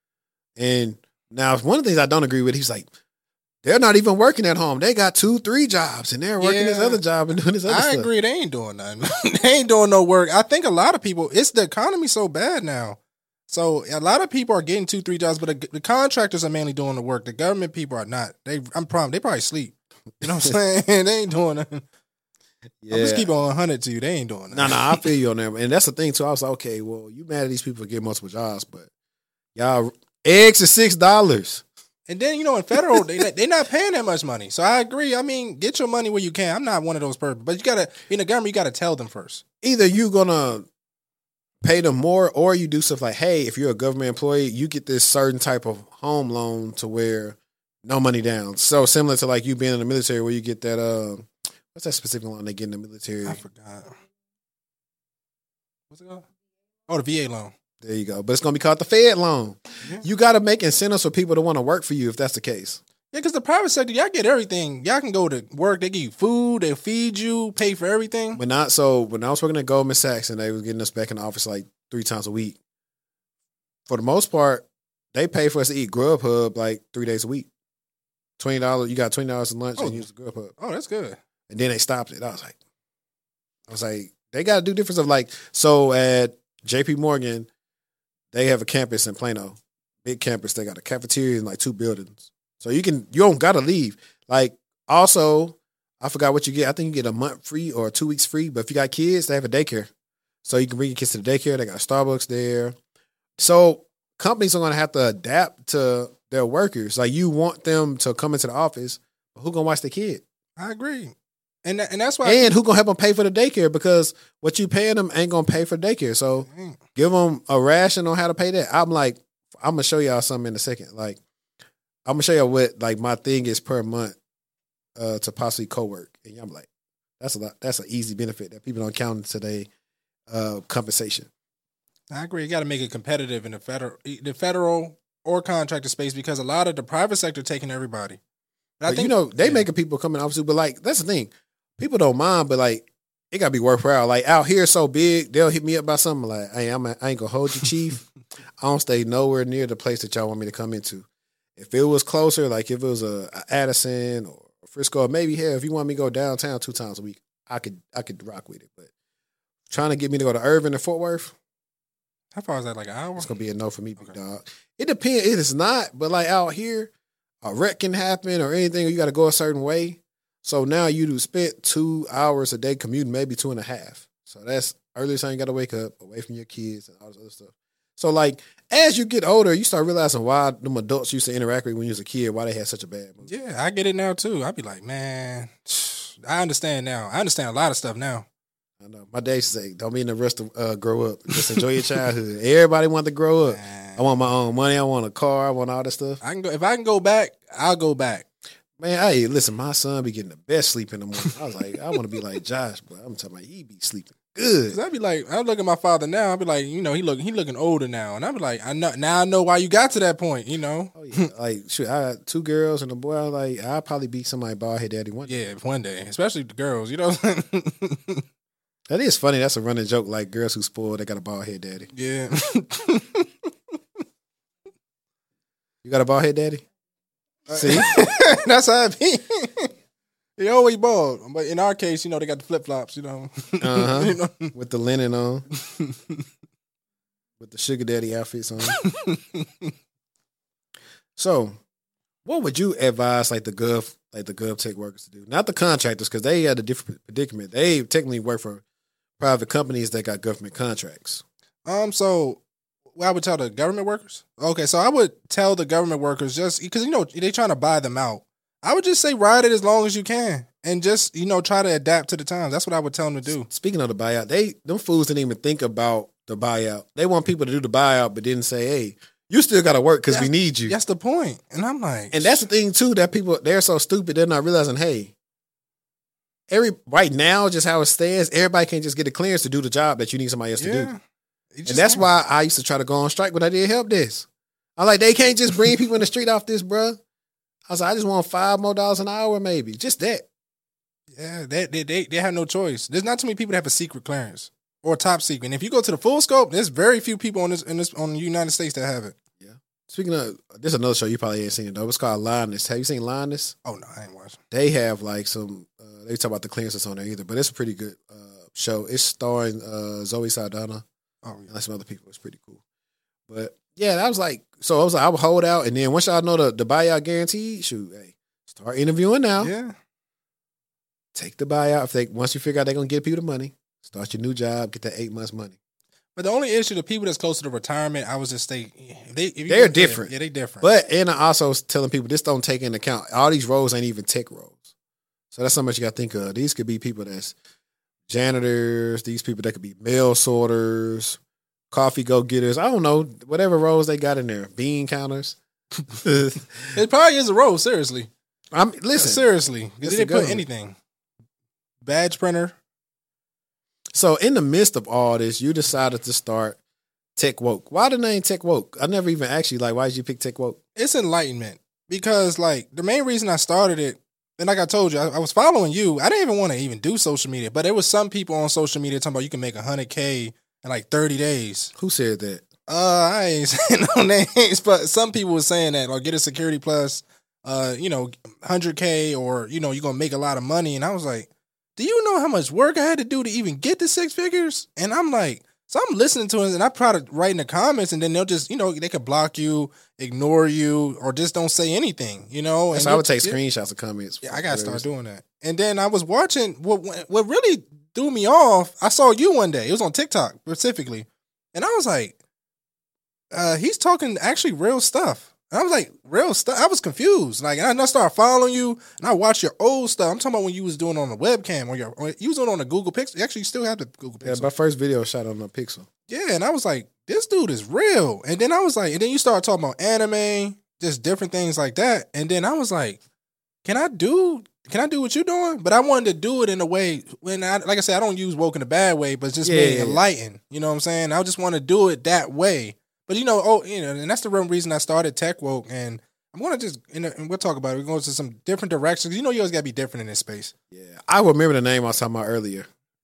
And now one of the things I don't agree with, he's like, they're not even working at home. They got 2-3 jobs and they're working this other job and doing this other stuff. I agree. They ain't doing nothing. They ain't doing no work. I think a lot of people, the economy so bad now. So a lot of people are getting 2-3 jobs, but the contractors are mainly doing the work. The government people are not. They probably sleep. You know what I'm saying? They ain't doing nothing. Yeah. I'm just keep on 100 to you. They ain't doing that. No, I feel you on that. And that's the thing, too. I was like, okay, well, you mad at these people for getting multiple jobs, but y'all, eggs are $6. And then, in federal, they're not paying that much money. So I agree. I mean, get your money where you can. I'm not one of those people. But in the government, you got to tell them first. Either you going to pay them more or you do stuff like, hey, if you're a government employee, you get this certain type of home loan to where no money down. So similar to like you being in the military where you get that, what's that specific loan they get in the military? I forgot. What's it called? Oh, the VA loan. There you go. But it's going to be called the Fed loan. Yeah. You got to make incentives for people to want to work for you if that's the case. Yeah, because the private sector, y'all get everything. Y'all can go to work. They give you food. They feed you, pay for everything. But not so. When I was working at Goldman Sachs and they was getting us back in the office like 3 times a week, for the most part, they pay for us to eat Grubhub like 3 days a week. $20. You got $20 in lunch and use the Grubhub. Oh, that's good. And then they stopped it. I was like, they got to do difference of like, so at JP Morgan, they have a campus in Plano, big campus. They got a cafeteria and like 2 buildings. So you don't got to leave. Like also, I forgot what you get. I think you get a month free or 2 weeks free. But if you got kids, they have a daycare. So you can bring your kids to the daycare. They got Starbucks there. So companies are going to have to adapt to their workers. Like you want them to come into the office, but who going to watch the kid? I agree. And that's why. And who gonna help them pay for the daycare? Because what you paying them ain't gonna pay for daycare. So give them a ration on how to pay that. I'm gonna show y'all something in a second. Like I'm gonna show y'all what like my thing is per month to possibly co-work. And I'm like, that's a lot. That's an easy benefit that people don't count into their compensation. I agree. You got to make it competitive in the federal or contractor space because a lot of the private sector taking everybody. But I think they making people come in office, but like that's the thing. People don't mind, but like it gotta be worthwhile. Like out here, so big, they'll hit me up about something like, "Hey, I ain't gonna hold you, chief. I don't stay nowhere near the place that y'all want me to come into. If it was closer, like if it was a Addison or Frisco, maybe hell, if you want me to go downtown 2 times a week, I could rock with it. But trying to get me to go to Irvin or Fort Worth, How far is that? Like an hour? it's gonna be a no for me, big dog. It depends. It is not, but like out here, a wreck can happen or anything, or you got to go a certain way. So now you do spend 2 hours a day commuting, maybe 2.5. So that's early time you got to wake up, away from your kids and all this other stuff. So like as you get older, you start realizing why them adults used to interact with when you was a kid, why they had such a bad mood. Yeah, I get it now too. I'd be like, man, I understand now. I understand a lot of stuff now. I know. My dad used to say, don't be in the rush to grow up. Just enjoy your childhood. Everybody want to grow up. Man. I want my own money. I want a car. I want all that stuff. I can go if I can go back, I'll go back. Man, hey, listen, my son be getting the best sleep in the morning. I was like, I want to be like Josh, but I'm talking about he be sleeping good. Cause I'd be like, I look at my father now. I'd be like, he looking older now, and I'd be like, I know why you got to that point. Oh yeah, like shoot, I got 2 girls and a boy. I was like, I'll probably be somebody bald head daddy one day. Yeah, one day, especially the girls. That is funny. That's a running joke. Like girls who spoiled, they got a bald head daddy. Yeah. You got a bald head daddy? See, That's how it be. He always bald, but in our case, they got the flip flops. uh-huh. With the linen on, with the sugar daddy outfits on. So, what would you advise like the gov tech workers to do? Not the contractors, because they had a different predicament. They technically work for private companies that got government contracts. So I would tell the government workers. Okay, so I would tell the government workers just because they trying to buy them out. I would just say ride it as long as you can and just try to adapt to the times. That's what I would tell them to do. Speaking of the buyout, them fools didn't even think about the buyout. They want people to do the buyout, but didn't say, "Hey, you still got to work because we need you." That's the point. And I'm like, and that's the thing too, that people they're so stupid they're not realizing. Hey, right now, just how it stands, everybody can't just get a clearance to do the job that you need somebody else to do. And that's why I used to try to go on strike when I did help desk. I'm like, they can't just bring people in the street off this, bruh. I was like, I just want $5 more an hour, maybe. Just that. Yeah, they have no choice. There's not too many people that have a secret clearance or top secret. And if you go to the full scope, there's very few people on the United States that have it. Yeah. Speaking of, there's another show you probably ain't seen it though. It's called Lioness. Have you seen Lioness? Oh no, I ain't watching. They have like some. They talk about the clearances on there either, but it's a pretty good show. It's starring Zoe Saldana. Oh, yeah. And some other people. It's pretty cool. But yeah, that was like, so I was like, I would hold out, and then once y'all know the buyout guarantee, shoot, hey, start interviewing now. Yeah. Take the buyout. Once you figure out they're gonna get people the money, start your new job, get that 8 months money. But the only issue, the people that's closer to retirement, I was just say they're different. Yeah, they different. But and I also was telling people this don't take into account all these roles ain't even tech roles. So that's something you got to think of. These could be people that's janitors. These people that could be mail sorters, coffee go getters. I don't know, whatever roles they got in there. Bean counters. It probably is a role. Seriously, listen seriously, because they didn't put one. anything. Badge printer. So in the midst of all this, you decided to start Tech Woke. Why the name Tech Woke? I never even asked you, like, why did you pick Tech Woke? It's enlightenment. Because, like, the main reason I started it, and like I told you, I was following you. I didn't even want to even do social media, but there was some people on social media talking about you can make $100K in like 30 days. Who said that? I ain't saying no names, but some people were saying that, or get a security plus, $100K, or, you're going to make a lot of money. And I was like, do you know how much work I had to do to even get to 6 figures? And I'm like, so I'm listening to it, and I try to write in the comments, and then they'll just, they could block you, ignore you, or just don't say anything, And so I would take screenshots of comments. Yeah, I got to start doing that. And then I was watching, what really threw me off, I saw you one day. It was on TikTok specifically. And I was like, he's talking actually real stuff. And I was like, real stuff? I was confused. Like, and I started following you, and I watched your old stuff. I'm talking about when you was doing it on the webcam, or you was doing it on the Google Pixel. Actually, you still have the Google Pixel. Yeah, my first video was shot on the Pixel. Yeah, and I was like, this dude is real. And then I was like, and then you started talking about anime, just different things like that. And then I was like, can I do what you're doing? But I wanted to do it in a way like I said, I don't use woke in a bad way, but just being enlightened. You know what I'm saying? I just want to do it that way. But and that's the real reason I started Tech Woke, and I'm gonna just and we'll talk about it. We're going to some different directions. You always gotta be different in this space. Yeah, I remember the name I was talking about earlier.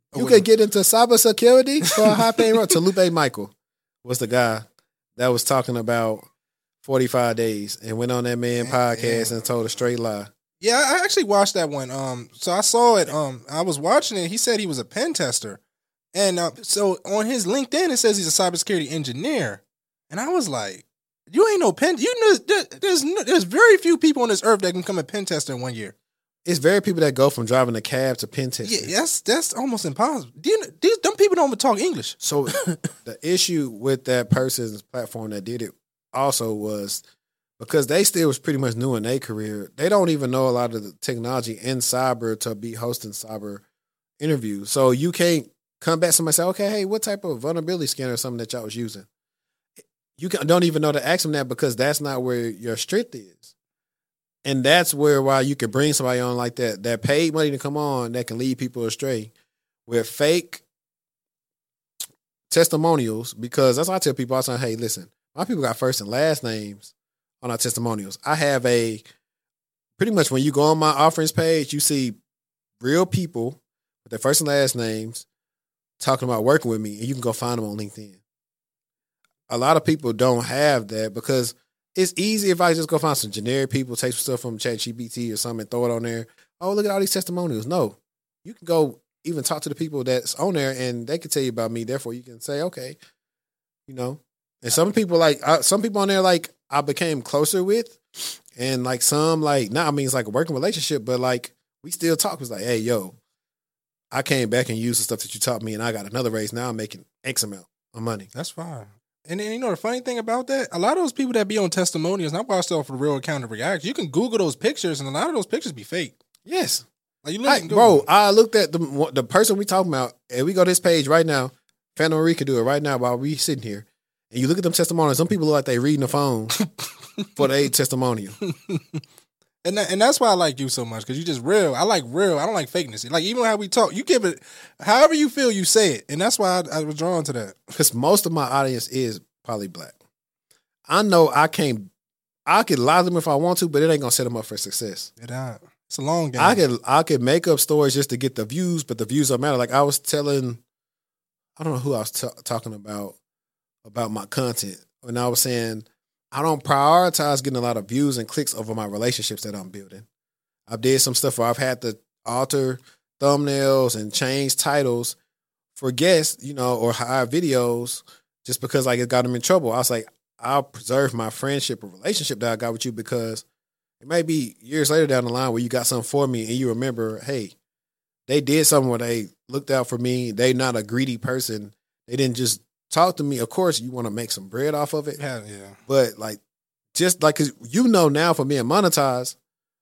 You could get into cybersecurity for a high paying role. Tolupe Michael was the guy that was talking about 45 days and went on that man podcast and told a straight lie. Yeah, I actually watched that one. So I saw it. I was watching it. He said he was a pen tester, and so on his LinkedIn it says he's a cybersecurity engineer, and I was like, "You ain't no pen. You know, there's very few people on this earth that can become a pen tester in 1 year. It's very people that go from driving a cab to pen testing. Yeah, that's almost impossible. Them people don't even talk English. So the issue with that person's platform that did it also was because they still was pretty much new in their career. They don't even know a lot of the technology in cyber to be hosting cyber interviews. So you can't come back to somebody and say, okay, hey, what type of vulnerability scanner or something that y'all was using? You don't even know to ask them that because that's not where your strength is. And that's why you could bring somebody on like that paid money to come on that can lead people astray with fake testimonials. Because that's why I tell people all the time, hey, listen, my people got first and last names on our testimonials. I have pretty much when you go on my offerings page, you see real people with their first and last names talking about working with me, and you can go find them on LinkedIn. A lot of people don't have that because it's easy if I just go find some generic people, take some stuff from ChatGPT or something and throw it on there. Oh, look at all these testimonials. No, you can go even talk to the people that's on there and they can tell you about me. Therefore, you can say, okay, you know. And some people on there like I became closer with, and like some like now I mean it's like a working relationship, but like we still talk. It's like, hey, yo, I came back and used the stuff that you taught me, and I got another raise. Now I'm making X amount of money. That's fine. And then, you know, the funny thing about that, a lot of those people that be on testimonials, and I watched off of Real Account of React, you can Google those pictures, and a lot of those pictures be fake. Yes. Like bro, I looked at the person we talking about, and we go to this page right now. Phantom Marie can do it right now while we sitting here. And you look at them testimonials, some people look like they reading the phone for their testimonial. And that's why I like you so much, because you just real. I like real. I don't like fakeness. Like, even how we talk, you give it, however you feel, you say it. And that's why I was drawn to that. Because most of my audience is probably black. I know I could lie to them if I want to, but it ain't going to set them up for success. It's a long game. I could make up stories just to get the views, but the views don't matter. Like I was telling, I don't know who I was talking about my content. And I was saying, I don't prioritize getting a lot of views and clicks over my relationships that I'm building. I've did some stuff where I've had to alter thumbnails and change titles for guests, you know, or hire videos just because like it got them in trouble. I was like, I'll preserve my friendship or relationship that I got with you because it may be years later down the line where you got something for me and you remember, hey, they did something where they looked out for me. They not a greedy person. They didn't just talk to me. Of course, you want to make some bread off of it. Yeah. But like, just like, cause you know now for being monetized,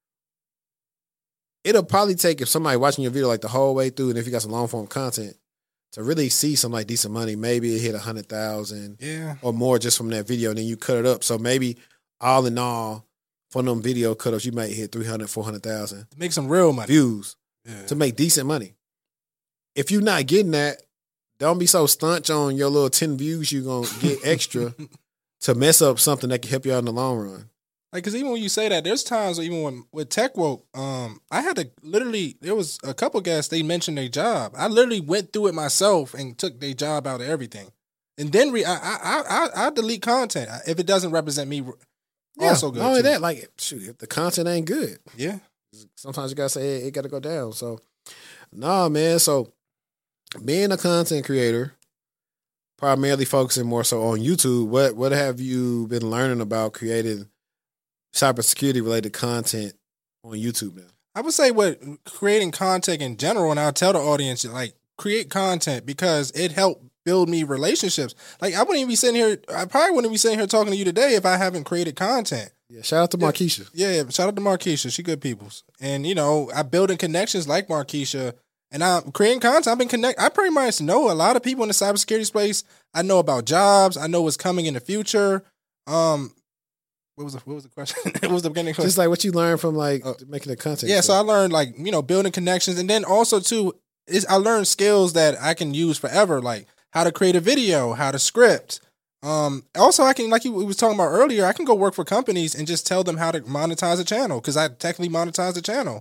it'll probably take if somebody watching your video like the whole way through, and if you got some long form content to really see some like decent money, maybe it hit 100,000 or more just from that video, and then you cut it up. So maybe all in all, for them video cut-ups, you might hit 300, 400,000. Make some real money. Views to make decent money. If you're not getting that, don't be so staunch on your little 10 views you're going to get extra to mess up something that can help you out in the long run. Like, because even when you say that, there's times even with TechWoke, I had to literally, there was a couple guests, they mentioned their job. I literally went through it myself and took their job out of everything. And then I delete content if it doesn't represent me. Also good. Not only that, like, shoot, if the content ain't good. Yeah. Sometimes you got to say, hey, it got to go down. So, nah, man. So, being a content creator, primarily focusing more so on YouTube, what have you been learning about creating cybersecurity related content on YouTube now? I would say creating content in general, and I'll tell the audience, like, create content because it helped build me relationships. Like, I probably wouldn't be sitting here talking to you today if I haven't created content. Yeah, shout out to Markeisha. Yeah, shout out to Markeisha. She good peoples. And, you know, I building connections like Markeisha, and I'm creating content. I pretty much know a lot of people in the cybersecurity space. I know about jobs. I know what's coming in the future. What was the question? What was the beginning question? Just like what you learned from like making the content. Yeah, so I learned like, you know, building connections, and then also too, I learned skills that I can use forever, like how to create a video, how to script. Also, I can, like we was talking about earlier, I can go work for companies and just tell them how to monetize a channel because I technically monetize the channel.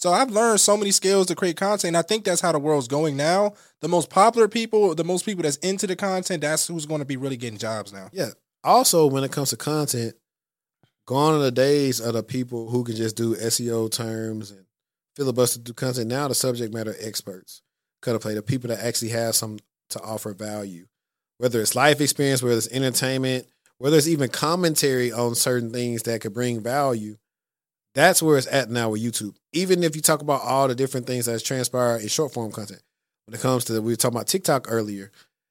So I've learned so many skills to create content. And I think that's how the world's going now. The most popular people, the most people that's into the content, that's who's going to be really getting jobs now. Yeah. Also, when it comes to content, gone are the days of the people who can just do SEO terms and filibuster do content. Now the subject matter experts could play the people that actually have some to offer value, whether it's life experience, whether it's entertainment, whether it's even commentary on certain things that could bring value. That's where it's at now with YouTube. Even if you talk about all the different things that's transpired in short form content, when it comes to, we were talking about TikTok earlier,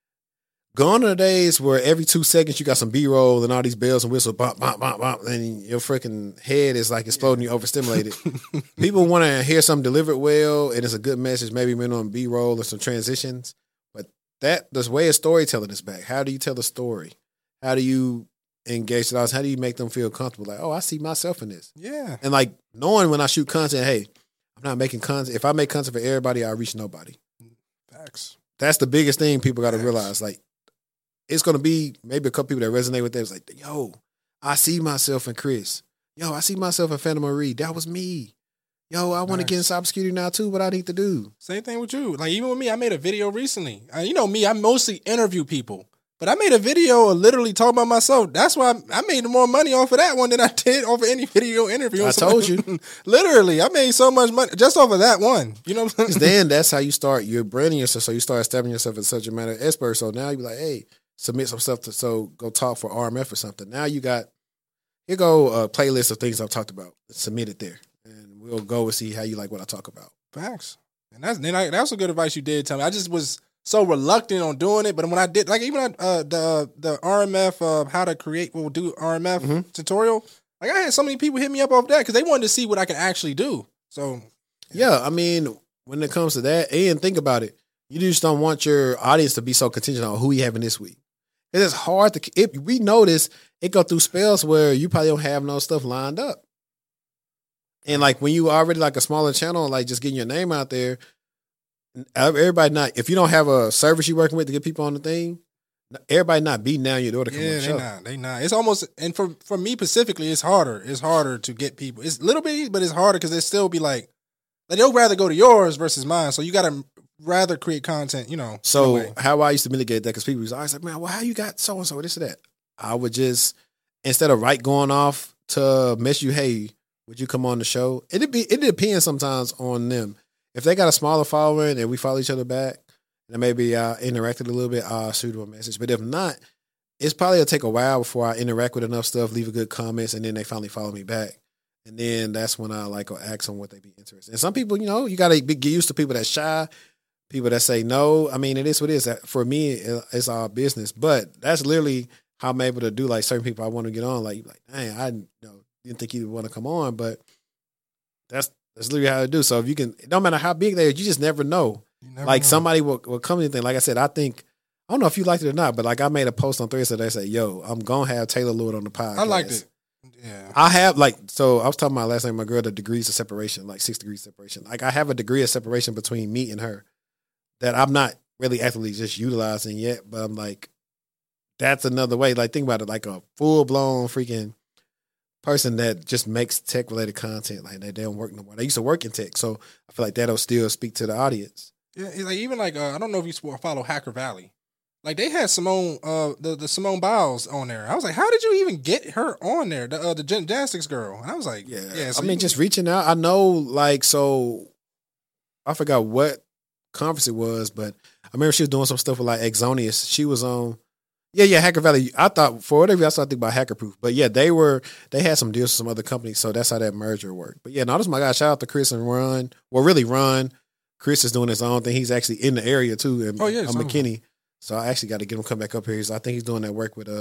gone are the days where every 2 seconds you got some B-roll and all these bells and whistles, bop, bop, bop, bop, and your freaking head is like exploding, you're overstimulated. People want to hear something delivered well, and it's a good message, maybe on B-roll or some transitions. But the way of storytelling is back. How do you tell the story? How do you engage the audience? How do you make them feel comfortable? Like, oh, I see myself in this. Yeah. And like knowing when I shoot content, hey, I'm not making content. If I make content for everybody, I reach nobody. Facts. That's the biggest thing people got to realize. Like, it's going to be maybe a couple people that resonate with that. It's like, yo, I see myself in Chris. Yo, I see myself in Phantom Marie. That was me. Yo, I want to get in cybersecurity now too. What I need to do. Same thing with you. Like, even with me, I made a video recently. You know me, I mostly interview people. But I made a video literally talking about myself. That's why I made more money off of that one than I did off of any video interview. I told you. Literally, I made so much money just off of that one. You know what I'm saying? Then that's how you start. You're branding yourself. So you start establishing yourself as subject matter expert. So now you be like, hey, submit some stuff so go talk for RMF or something. Now you got, here go a playlist of things I've talked about. Submit it there. And we'll go and see how you like what I talk about. Facts. And that's some good advice you did tell me. I just was so reluctant on doing it, but when I did, like even the RMF how to create, we'll do RMF tutorial. Like I had so many people hit me up off that because they wanted to see what I could actually do. So yeah, I mean, when it comes to that, and think about it, you just don't want your audience to be so contingent on who you having this week. It's hard to. We notice it go through spells where you probably don't have no stuff lined up, and like when you already like a smaller channel, like just getting your name out there. Everybody not, if you don't have a service you're working with to get people on the thing, everybody not beating down your door to come on the show. They not. It's almost, and for me specifically, it's harder. It's harder to get people. It's a little bit, but it's harder because they still be like they'll rather go to yours versus mine. So you got to rather create content, you know. So how I used to mitigate that, because people was always like, man, well, how you got so and so this or that? I would just, instead of going off to mess you, hey, would you come on the show? It depends sometimes on them. If they got a smaller following and we follow each other back, and maybe I interacted a little bit, I'll shoot them a message. But if not, it's probably going to take a while before I interact with enough stuff, leave a good comments, and then they finally follow me back. And then that's when I like ask them what they be interested in. And some people, you know, you got to get used to people that shy, people that say no. I mean, it is what it is. For me, it's all business. But that's literally how I'm able to do like certain people I want to get on. Like, dang, I didn't think you would want to come on, but that's literally how to do. So if you can, no matter how big they are, you just never know. Like know. Somebody will come in and think, like I said, I don't know if you liked it or not, but like I made a post on Thursday that said, yo, I'm going to have Taylor Lord on the podcast. I liked it. Yeah. I have so I was talking about last night, my girl, the degrees of separation, like 6 degrees separation. Like I have a degree of separation between me and her that I'm not really actively just utilizing yet, but I'm like, that's another way. Like think about it, like a full blown freaking person that just makes tech related content, like they don't work no more. They used to work in tech, so I feel like that'll still speak to the audience. Yeah, like even like I don't know if you follow Hacker Valley. Like they had Simone, the Simone Biles on there. I was like, how did you even get her on there? The gymnastics girl. And I was like, yeah. So I mean, just reaching out. I know, like, so I forgot what conference it was, but I remember she was doing some stuff with like Exonius. She was on. Yeah, Hacker Valley. I thought for whatever I started thinking about Hacker Proof, but yeah, they had some deals with some other companies, so that's how that merger worked. But yeah, no, this is my guy. Shout out to Chris and Ron. Well, really, Ron. Chris is doing his own thing. He's actually in the area too. And McKinney. So I actually got to get him come back up here. I think he's doing that work with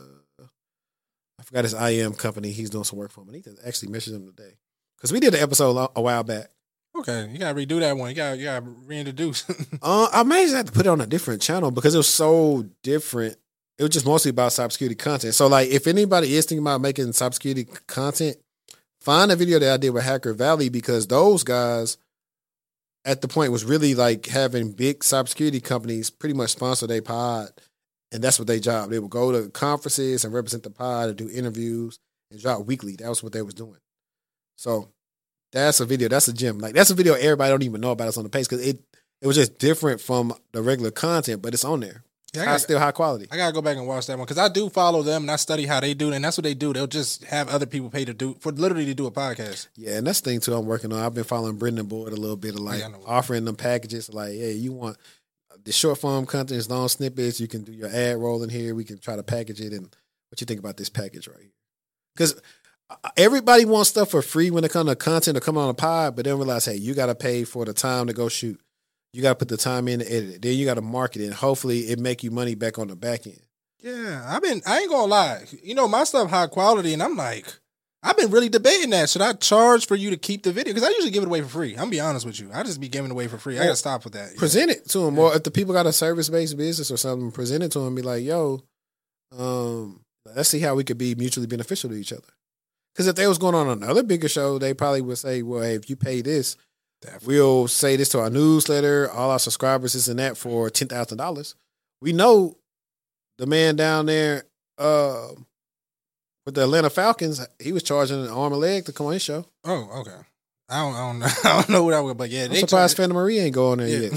I forgot his IM company. He's doing some work for him. I need to actually message him today because we did an episode a while back. Okay, you gotta redo that one. You gotta reintroduce. I may just have to put it on a different channel because it was so different. It was just mostly about cybersecurity content. So, like, if anybody is thinking about making cybersecurity content, find a video that I did with Hacker Valley because those guys, at the point, was really like having big cybersecurity companies pretty much sponsor their pod, and that's what their job. They would go to conferences and represent the pod and do interviews and drop weekly. That was what they was doing. So, That's a video. That's a gem. Like that's a video everybody don't even know about. It's on the page because it was just different from the regular content, but it's on there. Yeah, still high quality. I gotta go back and watch that one because I do follow them and I study how they do it, and that's what they do. They'll just have other people pay to do a podcast. Yeah, and that's the thing too. I'm working on. I've been following Brendan Boyd a little bit of like offering them packages. Like, hey, you want the short form content, long snippets? You can do your ad roll in here. We can try to package it. And what you think about this package right here? Because everybody wants stuff for free when it comes to content or coming on a pod, but then realize, hey, you got to pay for the time to go shoot. You got to put the time in to edit it. Then you got to market it. And hopefully it make you money back on the back end. Yeah, I ain't going to lie. You know, my stuff high quality, and I'm like, I've been really debating that. Should I charge for you to keep the video? Because I usually give it away for free. I'm going to be honest with you. I just be giving it away for free. I got to stop with that. Present it to them. Or if the people got a service-based business or something, present it to them. Be like, yo, let's see how we could be mutually beneficial to each other. Because if they was going on another bigger show, they probably would say, well, hey, if you pay this, we'll say this to our newsletter, all our subscribers, this and that for $10,000. We know the man down there with the Atlanta Falcons, he was charging an arm and leg to come on his show. Oh, okay. I don't know. I don't know what I would, but yeah. I'm surprised Fanta Marie ain't going there yet.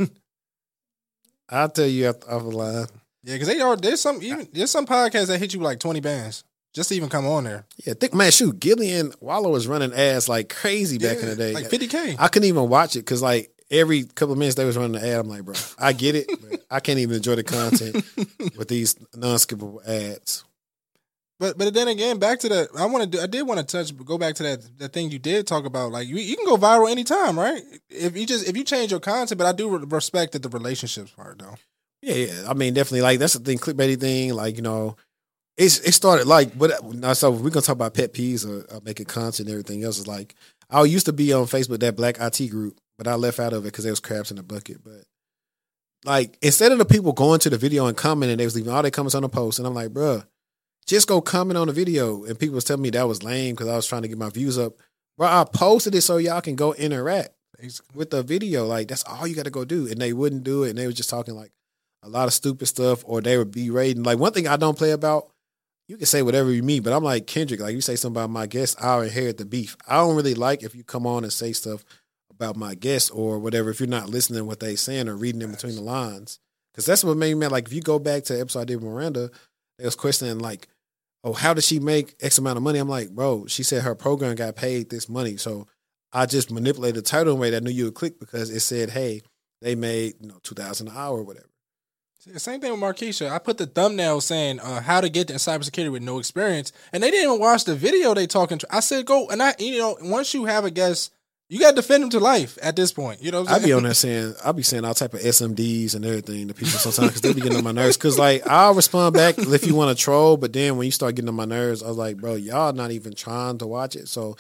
I'll tell you off the line. Yeah, because there's some podcasts that hit you like 20 bands just to even come on there. Yeah, Gillian Wallow was running ads like crazy back in the day. Like 50K. I couldn't even watch it because like every couple of minutes they was running the ad. I'm like, bro, I get it, but I can't even enjoy the content with these non-skippable ads. But then again, back to that, I did want to go back to that thing you did talk about. Like you can go viral anytime, right? If you change your content, but I do respect the relationships part though. Yeah. I mean, definitely. Like that's the thing, clickbaity thing. Like it started like, so we're gonna talk about pet peeves or making content and everything else. Is like I used to be on Facebook, that Black IT group, but I left out of it because there was crabs in the bucket. But like instead of the people going to the video and commenting, they was leaving all their comments on the post, and I'm like, bruh, just go comment on the video. And people was telling me that was lame because I was trying to get my views up. Bro, I posted it so y'all can go interact with the video. Like that's all you got to go do. And they wouldn't do it, and they were just talking like a lot of stupid stuff, or they would be rating. Like one thing I don't play about. You can say whatever you mean, but I'm like Kendrick. Like you say something about my guest, I'll inherit the beef. I don't really like if you come on and say stuff about my guest or whatever if you're not listening to what they saying or reading in between the lines. Because that's what made me mad. Like if you go back to the episode I did with Miranda, they was questioning like, oh, how did she make X amount of money? I'm like, bro, she said her program got paid this money. So I just manipulated the title in a way that I knew you would click because it said, hey, they made $2,000 an hour or whatever. Same thing with Markeisha. I put the thumbnail saying how to get into cybersecurity with no experience, and they didn't even watch the video they talking to. I said, go, and once you have a guest, you got to defend them to life at this point. You know what I'm saying? I be on there saying, I'll be saying all type of SMDs and everything to people sometimes because they be getting on my nerves. Because like I'll respond back if you want to troll, but then when you start getting on my nerves, I was like, bro, y'all not even trying to watch it. So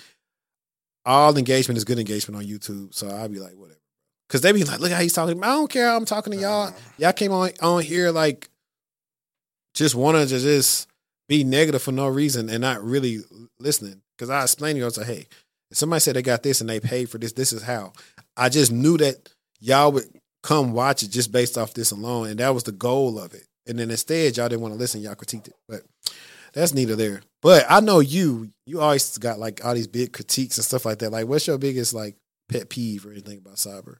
all engagement is good engagement on YouTube. So I'll be like, whatever. Because they be like, look how he's talking. I don't care. I'm talking to y'all. Y'all came on here like just wanting to just be negative for no reason and not really listening. Because I explained to you, I was like, hey, if somebody said they got this and they paid for this, this is how. I just knew that y'all would come watch it just based off this alone. And that was the goal of it. And then instead, y'all didn't want to listen. Y'all critiqued it. But that's neither there. But I know you always got like all these big critiques and stuff like that. Like what's your biggest like pet peeve or anything about cyber?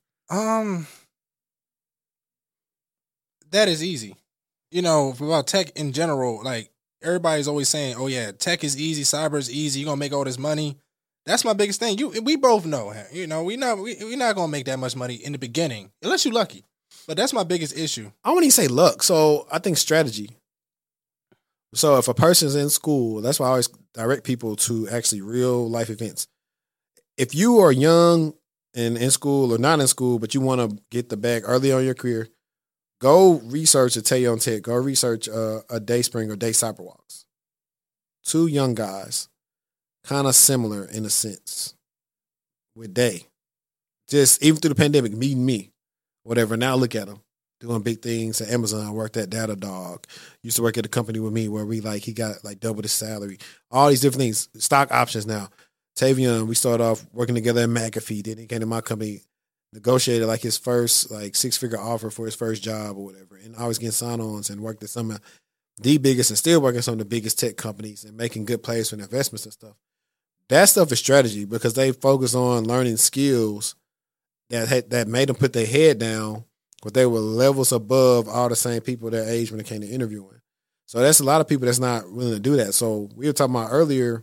That is easy. About tech in general, like everybody's always saying, oh yeah, tech is easy, cyber is easy, you're gonna make all this money. That's my biggest thing. We both know, we're not gonna make that much money in the beginning, unless you're lucky. But that's my biggest issue. I wouldn't even say luck. So I think strategy. So if a person's in school, that's why I always direct people to actually real life events. If you are young and in school or not in school, but you want to get the bag early on in your career, go research a Tay on Tech. Go research a Dayspring or Day Cyberwalks. Two young guys, kind of similar in a sense with Day. Just even through the pandemic, meeting me, whatever. Now look at them doing big things at Amazon. Worked at Datadog. Used to work at a company with me where he got like double the salary. All these different things. Stock options now. Tavion, we started off working together at McAfee. Then he came to my company, negotiated like his first like 6-figure offer for his first job or whatever. And I was getting sign-ons and worked at some of the biggest and still working at some of the biggest tech companies and making good plays for investments and stuff. that stuff is strategy because they focus on learning skills that made them put their head down, but they were levels above all the same people their age when it came to interviewing. So that's a lot of people that's not willing to do that. So we were talking about earlier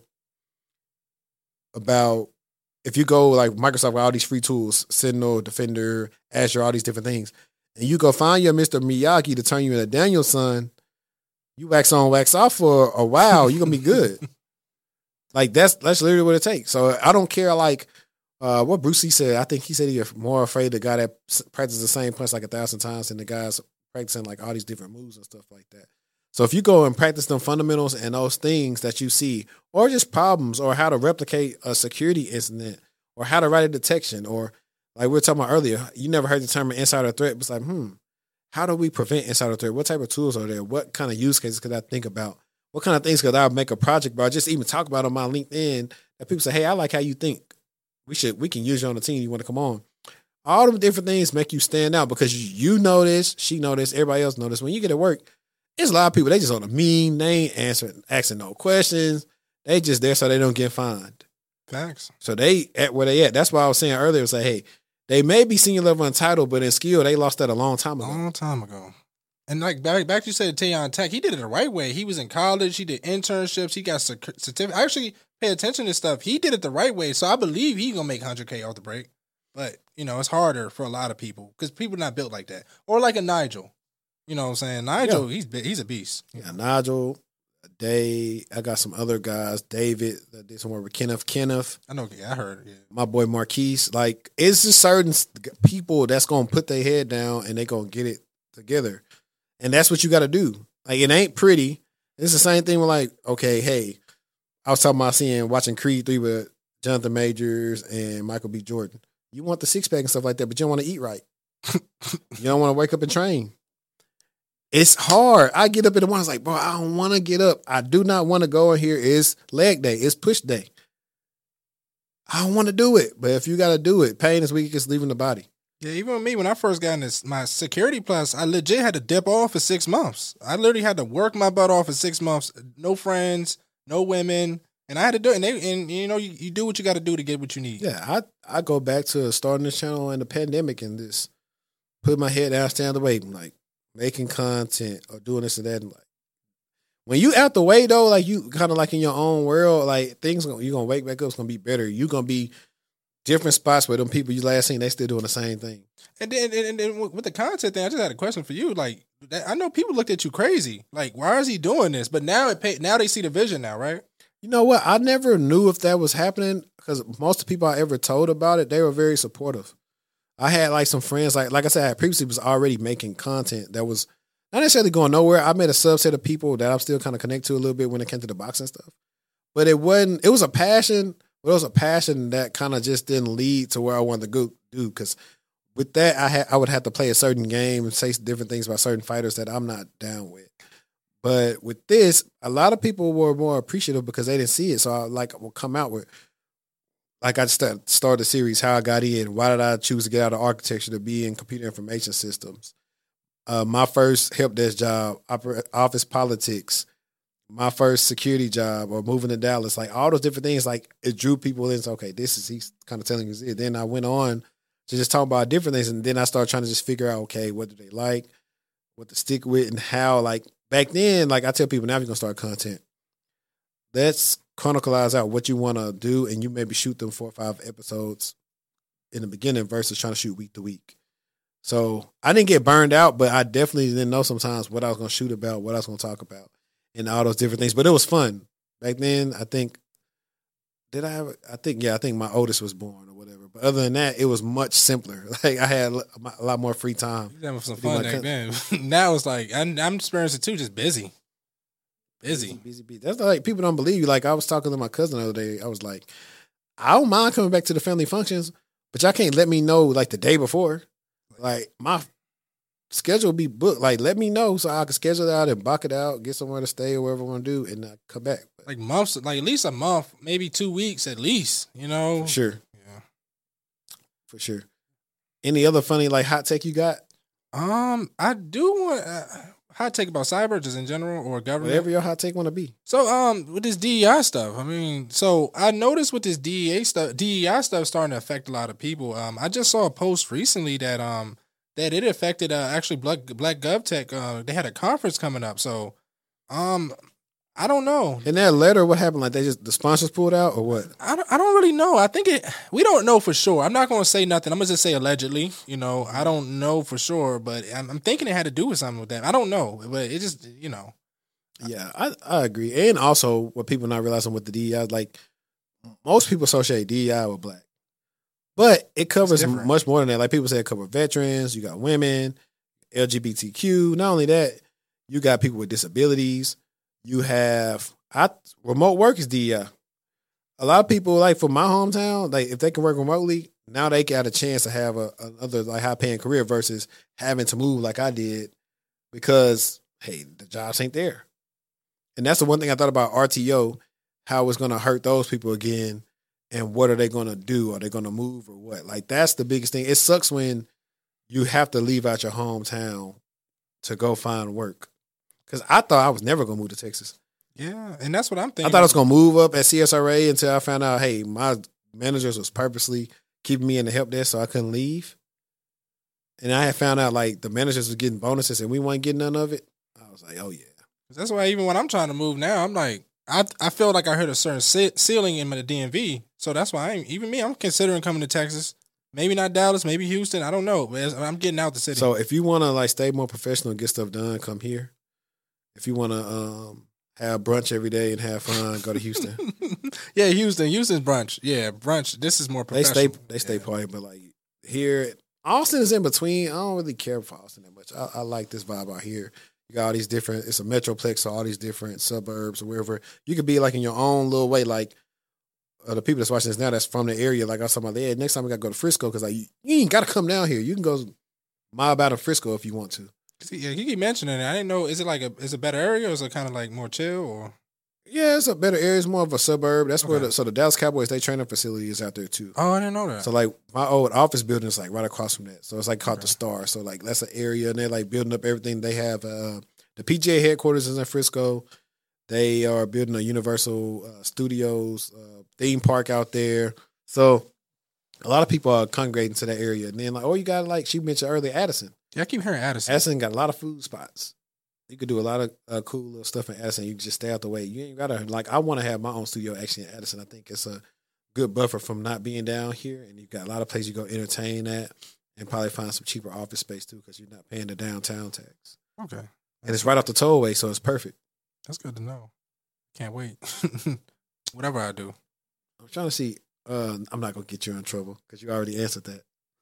about if you go like Microsoft with all these free tools, Sentinel, Defender, Azure, all these different things, and you go find your Mr. Miyagi to turn you into Danielson, you wax on, wax off for a while, you're gonna be good. Like that's literally what it takes. So I don't care like what Bruce Lee said. I think he said he's more afraid of the guy that practices the same punch like 1,000 times than the guys practicing like all these different moves and stuff like that. So if you go and practice them fundamentals and those things that you see, or just problems, or how to replicate a security incident, or how to write a detection, or like we were talking about earlier, you never heard the term insider threat. It's like, how do we prevent insider threat? What type of tools are there? What kind of use cases could I think about? What kind of things could I make a project about? Just even talk about on my LinkedIn that people say, hey, I like how you think. We can use you on the team. You want to come on? All them different things make you stand out because you know this, she know this, everybody else know this. When you get to work, there's a lot of people, they just on a meme, they ain't asking no questions. They just there so they don't get fined. Facts. So they at where they at. That's why I was saying earlier, say, hey, they may be senior level entitled, but in skill, they lost that a long time ago. And like back you said Tayon Tech, he did it the right way. He was in college, he did internships, he got certificate. I actually pay attention to stuff. He did it the right way, so I believe he's gonna make 100K off the break. But it's harder for a lot of people because people not built like that, or like a Nigel. You know what I'm saying? Nigel, he's a beast. Yeah, Nigel, Dave. I got some other guys. David that did some work with Kenneth. I know. Yeah, I heard. Yeah. My boy Marquise. Like it's just certain people that's gonna put their head down and they gonna get it together. And that's what you got to do. Like, it ain't pretty. It's the same thing with, like, okay, hey, I was talking about watching Creed 3 with Jonathan Majors and Michael B. Jordan. You want the six-pack and stuff like that, but you don't want to eat right. You don't want to wake up and train. It's hard. I get up in the morning, like, bro, I don't want to get up. I do not want to go in here. It's leg day. It's push day. I don't want to do it. But if you got to do it, pain is weakest leaving the body. Yeah, even with me, when I first got in my Security Plus, I legit had to dip off for 6 months. I literally had to work my butt off for 6 months. No friends, no women, and I had to do it. And you do what you got to do to get what you need. Yeah, I go back to starting this channel in the pandemic and just put my head down, stand away, like making content or doing this and that. And like when you out the way though, like you kind of like in your own world, like you're gonna wake back up. It's gonna be better. You're gonna be different spots where them people you last seen, they still doing the same thing. And then with the content thing, I just had a question for you. Like, I know people looked at you crazy. Like, why is he doing this? But now now they see the vision now, right? You know what? I never knew if that was happening because most of the people I ever told about it, they were very supportive. I had like some friends, like I said, I previously was already making content that was not necessarily going nowhere. I met a subset of people that I'm still kind of connected to a little bit when it came to the boxing stuff. But it was a passion. But it was a passion that kind of just didn't lead to where I wanted to go do. Because with that, I would have to play a certain game and say different things about certain fighters that I'm not down with. But with this, a lot of people were more appreciative because they didn't see it. So I will come out with, like I started the series, how I got in. Why did I choose to get out of architecture to be in computer information systems? My first help desk job, office politics. My first security job or moving to Dallas, like all those different things, like it drew people in. So, okay, he's kind of telling us it. Then I went on to just talk about different things. And then I started trying to just figure out, okay, what do they like, what to stick with and how, like back then, like I tell people now if you're going to start content, let's chronicleize out what you want to do. And you maybe shoot them 4 or 5 episodes in the beginning versus trying to shoot week to week. So I didn't get burned out, but I definitely didn't know sometimes what I was going to shoot about, what I was going to talk about. And all those different things. But it was fun. Back then, I think my oldest was born or whatever. But other than that, it was much simpler. Like I had a lot more free time. You having some fun back then. Now it's like, I'm experiencing too, just busy. Busy. That's like, people don't believe you. Like I was talking to my cousin the other day. I was like, I don't mind coming back to the family functions, but y'all can't let me know like the day before. Like my schedule be booked. Like, let me know so I can schedule it out and block it out, get somewhere to stay or whatever I want to do, and come back. Like months, like at least a month, maybe 2 weeks at least, For sure. Yeah. For sure. Any other funny, like, hot take you got? I do want hot take about cyber, just in general, or government? Whatever your hot take want to be. So, with this DEI stuff, I mean, so I noticed with this DEI stuff starting to affect a lot of people. I just saw a post recently that that it affected actually Black GovTech. They had a conference coming up, so I don't know. In that letter, what happened? Like the sponsors pulled out, or what? I don't really know. I think we don't know for sure. I'm not going to say nothing. I'm going to just say allegedly. You know, I don't know for sure, but I'm thinking it had to do with something with that. I don't know, but it just, you know. Yeah, I agree. And also, what people not realizing with the DEI, like most people associate DEI with Black, but it covers much more than that. Like people say, it covers veterans. You got women, LGBTQ. Not only that, you got people with disabilities. You have remote work is DEI. A lot of people, like from my hometown, like if they can work remotely, now they got a chance to have another like high paying career versus having to move like I did because hey, the jobs ain't there. And that's the one thing I thought about RTO, how it's going to hurt those people again, and what are they going to do? Are they going to move or what? Like that's the biggest thing. It sucks when you have to leave out your hometown to go find work. Because I thought I was never going to move to Texas. Yeah, and that's what I'm thinking. I thought I was going to move up at CSRA until I found out, hey, my managers was purposely keeping me in the help desk so I couldn't leave. And I had found out, like, the managers was getting bonuses and we weren't getting none of it. I was like, oh, yeah. That's why even when I'm trying to move now, I'm like, I feel like I heard a certain ceiling in the DMV. So that's why I'm considering coming to Texas. Maybe not Dallas, maybe Houston. I don't know. But I'm getting out the city. So if you want to, like, stay more professional and get stuff done, come here. If you want to have brunch every day and have fun, go to Houston. Yeah, Houston's brunch. Yeah, brunch. This is more professional. They stay partying, but like here, Austin is in between. I don't really care for Austin that much. I like this vibe out here. You got all these different. It's a metroplex, so all these different suburbs or wherever you could be like in your own little way. Like the people that's watching this now, that's from the area. Like I was talking about, yeah, next time we got to go to Frisco because like you ain't got to come down here. You can go mob out of Frisco if you want to. Yeah, you keep mentioning it. I didn't know. Is it a better area or is it kind of like more chill or? Yeah, it's a better area. It's more of a suburb. That's where the Dallas Cowboys, their training facility is out there too. Oh, I didn't know that. So like my old office building is like right across from that. So it's like called the Star. So like that's an area and they're like building up everything. They have the PGA headquarters is in Frisco. They are building a Universal Studios theme park out there. So a lot of people are congregating to that area. And then like, oh, you got like she mentioned earlier, Addison. Yeah, I keep hearing Addison. Addison got a lot of food spots. You could do a lot of cool little stuff in Addison. You can just stay out the way. You ain't gotta like. I want to have my own studio actually in Addison. I think it's a good buffer from not being down here, and you got a lot of places you go entertain at, and probably find some cheaper office space too because you're not paying the downtown tax. Okay, and it's right off the tollway, so it's perfect. That's good to know. Can't wait. Whatever I do, I'm trying to see. I'm not gonna get you in trouble because you already answered that.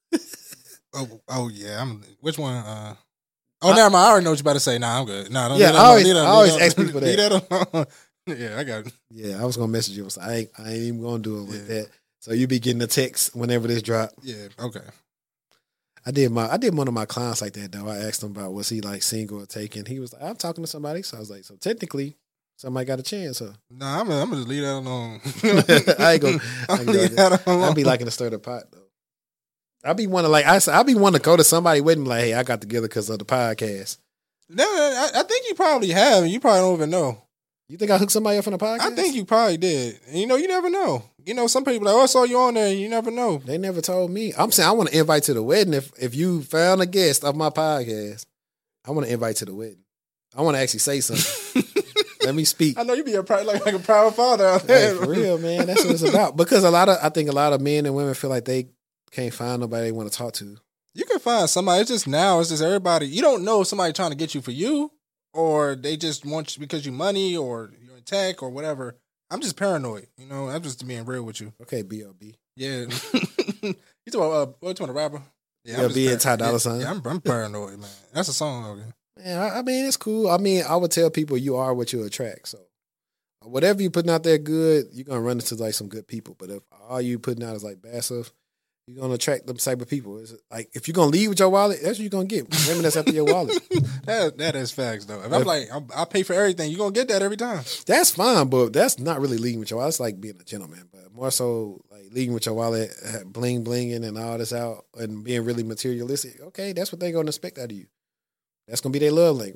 Oh yeah. Which one? Never mind. I already know what you're about to say. Nah, I'm good. Nah, don't. Yeah, I always ask people that. Leave that alone. Yeah, I got it. Yeah, I was gonna message you. So I ain't even gonna do it like that. So you be getting a text whenever this drop. Yeah. Okay. I did one of my clients like that though. I asked him about was he like single or taken. He was like, I'm talking to somebody. So I was like, so technically, somebody got a chance, huh? Nah, I'm gonna just leave that alone. I ain't gonna. I'd be liking to stir the pot though. I be wanting to go to somebody with me like, hey, I got together because of the podcast. No, I think you probably have. You probably don't even know. You think I hooked somebody up from the podcast? I think you probably did. And you never know. Some people like, oh, I saw you on there. And you never know. They never told me. I'm saying I want to invite to the wedding. If you found a guest of my podcast, I want to invite to the wedding. I want to actually say something. Let me speak. I know you be like a proud father out there. Hey, for real, man. That's what it's about. Because I think a lot of men and women feel like they can't find nobody they want to talk to. You can find somebody. It's just everybody. You don't know if somebody trying to get you for you, or they just want you because you money, or you're in tech, or whatever. I'm just paranoid. I'm just being real with you. Okay, B.O.B. Yeah. You talking about a rapper? Yeah, B and Ty Dolla $ign. Yeah, I'm paranoid, man. That's a song, okay. Man, I mean, it's cool. I mean, I would tell people you are what you attract. So whatever you putting out there good, you're going to run into like some good people. But if all you putting out is like bad stuff, you're going to attract them type of people. It's like, if you're going to leave with your wallet, that's what you're going to get. Women that's after your wallet. That is facts, though. If I'm like, I pay for everything, you're going to get that every time. That's fine, but that's not really leading with your wallet. It's like being a gentleman. But more so like leading with your wallet, bling-blinging and all this out and being really materialistic. Okay, that's what they're going to expect out of you. That's going to be their love language.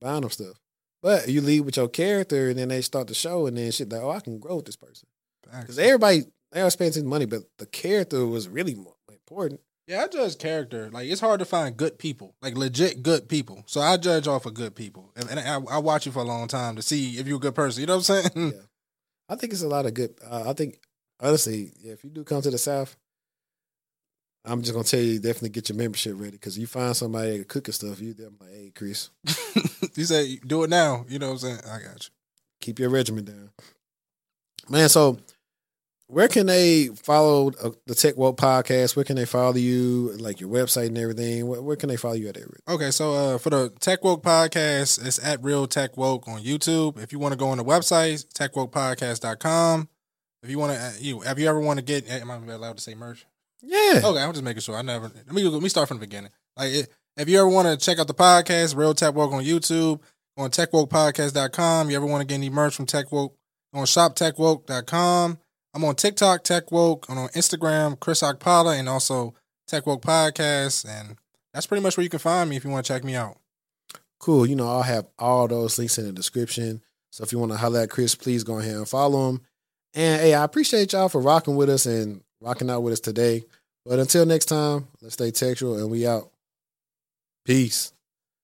buying them stuff. But you lead with your character, and then they start the show, and then shit like, oh, I can grow with this person. Because everybody, they are spending money, but the character was really more important. Yeah, I judge character. Like, it's hard to find good people, like legit good people. So I judge off of good people. And I watch you for a long time to see if you're a good person. You know what I'm saying? Yeah. I think it's a lot of good. I think, honestly, if you do come to the South, I'm just going to tell you, definitely get your membership ready. Because you find somebody cooking stuff, I'm like, hey, Chris. You say, do it now. You know what I'm saying? I got you. Keep your regimen down. Man, so where can they follow the Tech Woke podcast? Where can they follow you, like your website and everything? Where can they follow you at everything? Okay, so for the Tech Woke podcast, it's at Real Tech Woke on YouTube. If you want to go on the website, techwokepodcast.com. If you want to, have you ever want to get, am I allowed to say merch? Yeah. Okay, I'm just making sure. Let me start from the beginning. Like, if you ever want to check out the podcast, Real Tech Woke on YouTube, on techwokepodcast.com. You ever want to get any merch from Tech Woke, on shoptechwoke.com. I'm on TikTok, Tech Woke, and on Instagram, Chris Okpala, and also Tech Woke Podcast. And that's pretty much where you can find me if you want to check me out. Cool. I'll have all those links in the description. So if you want to holler at Chris, please go ahead and follow him. And hey, I appreciate y'all for rocking with us and rocking out with us today. But until next time, let's stay textual and we out. Peace.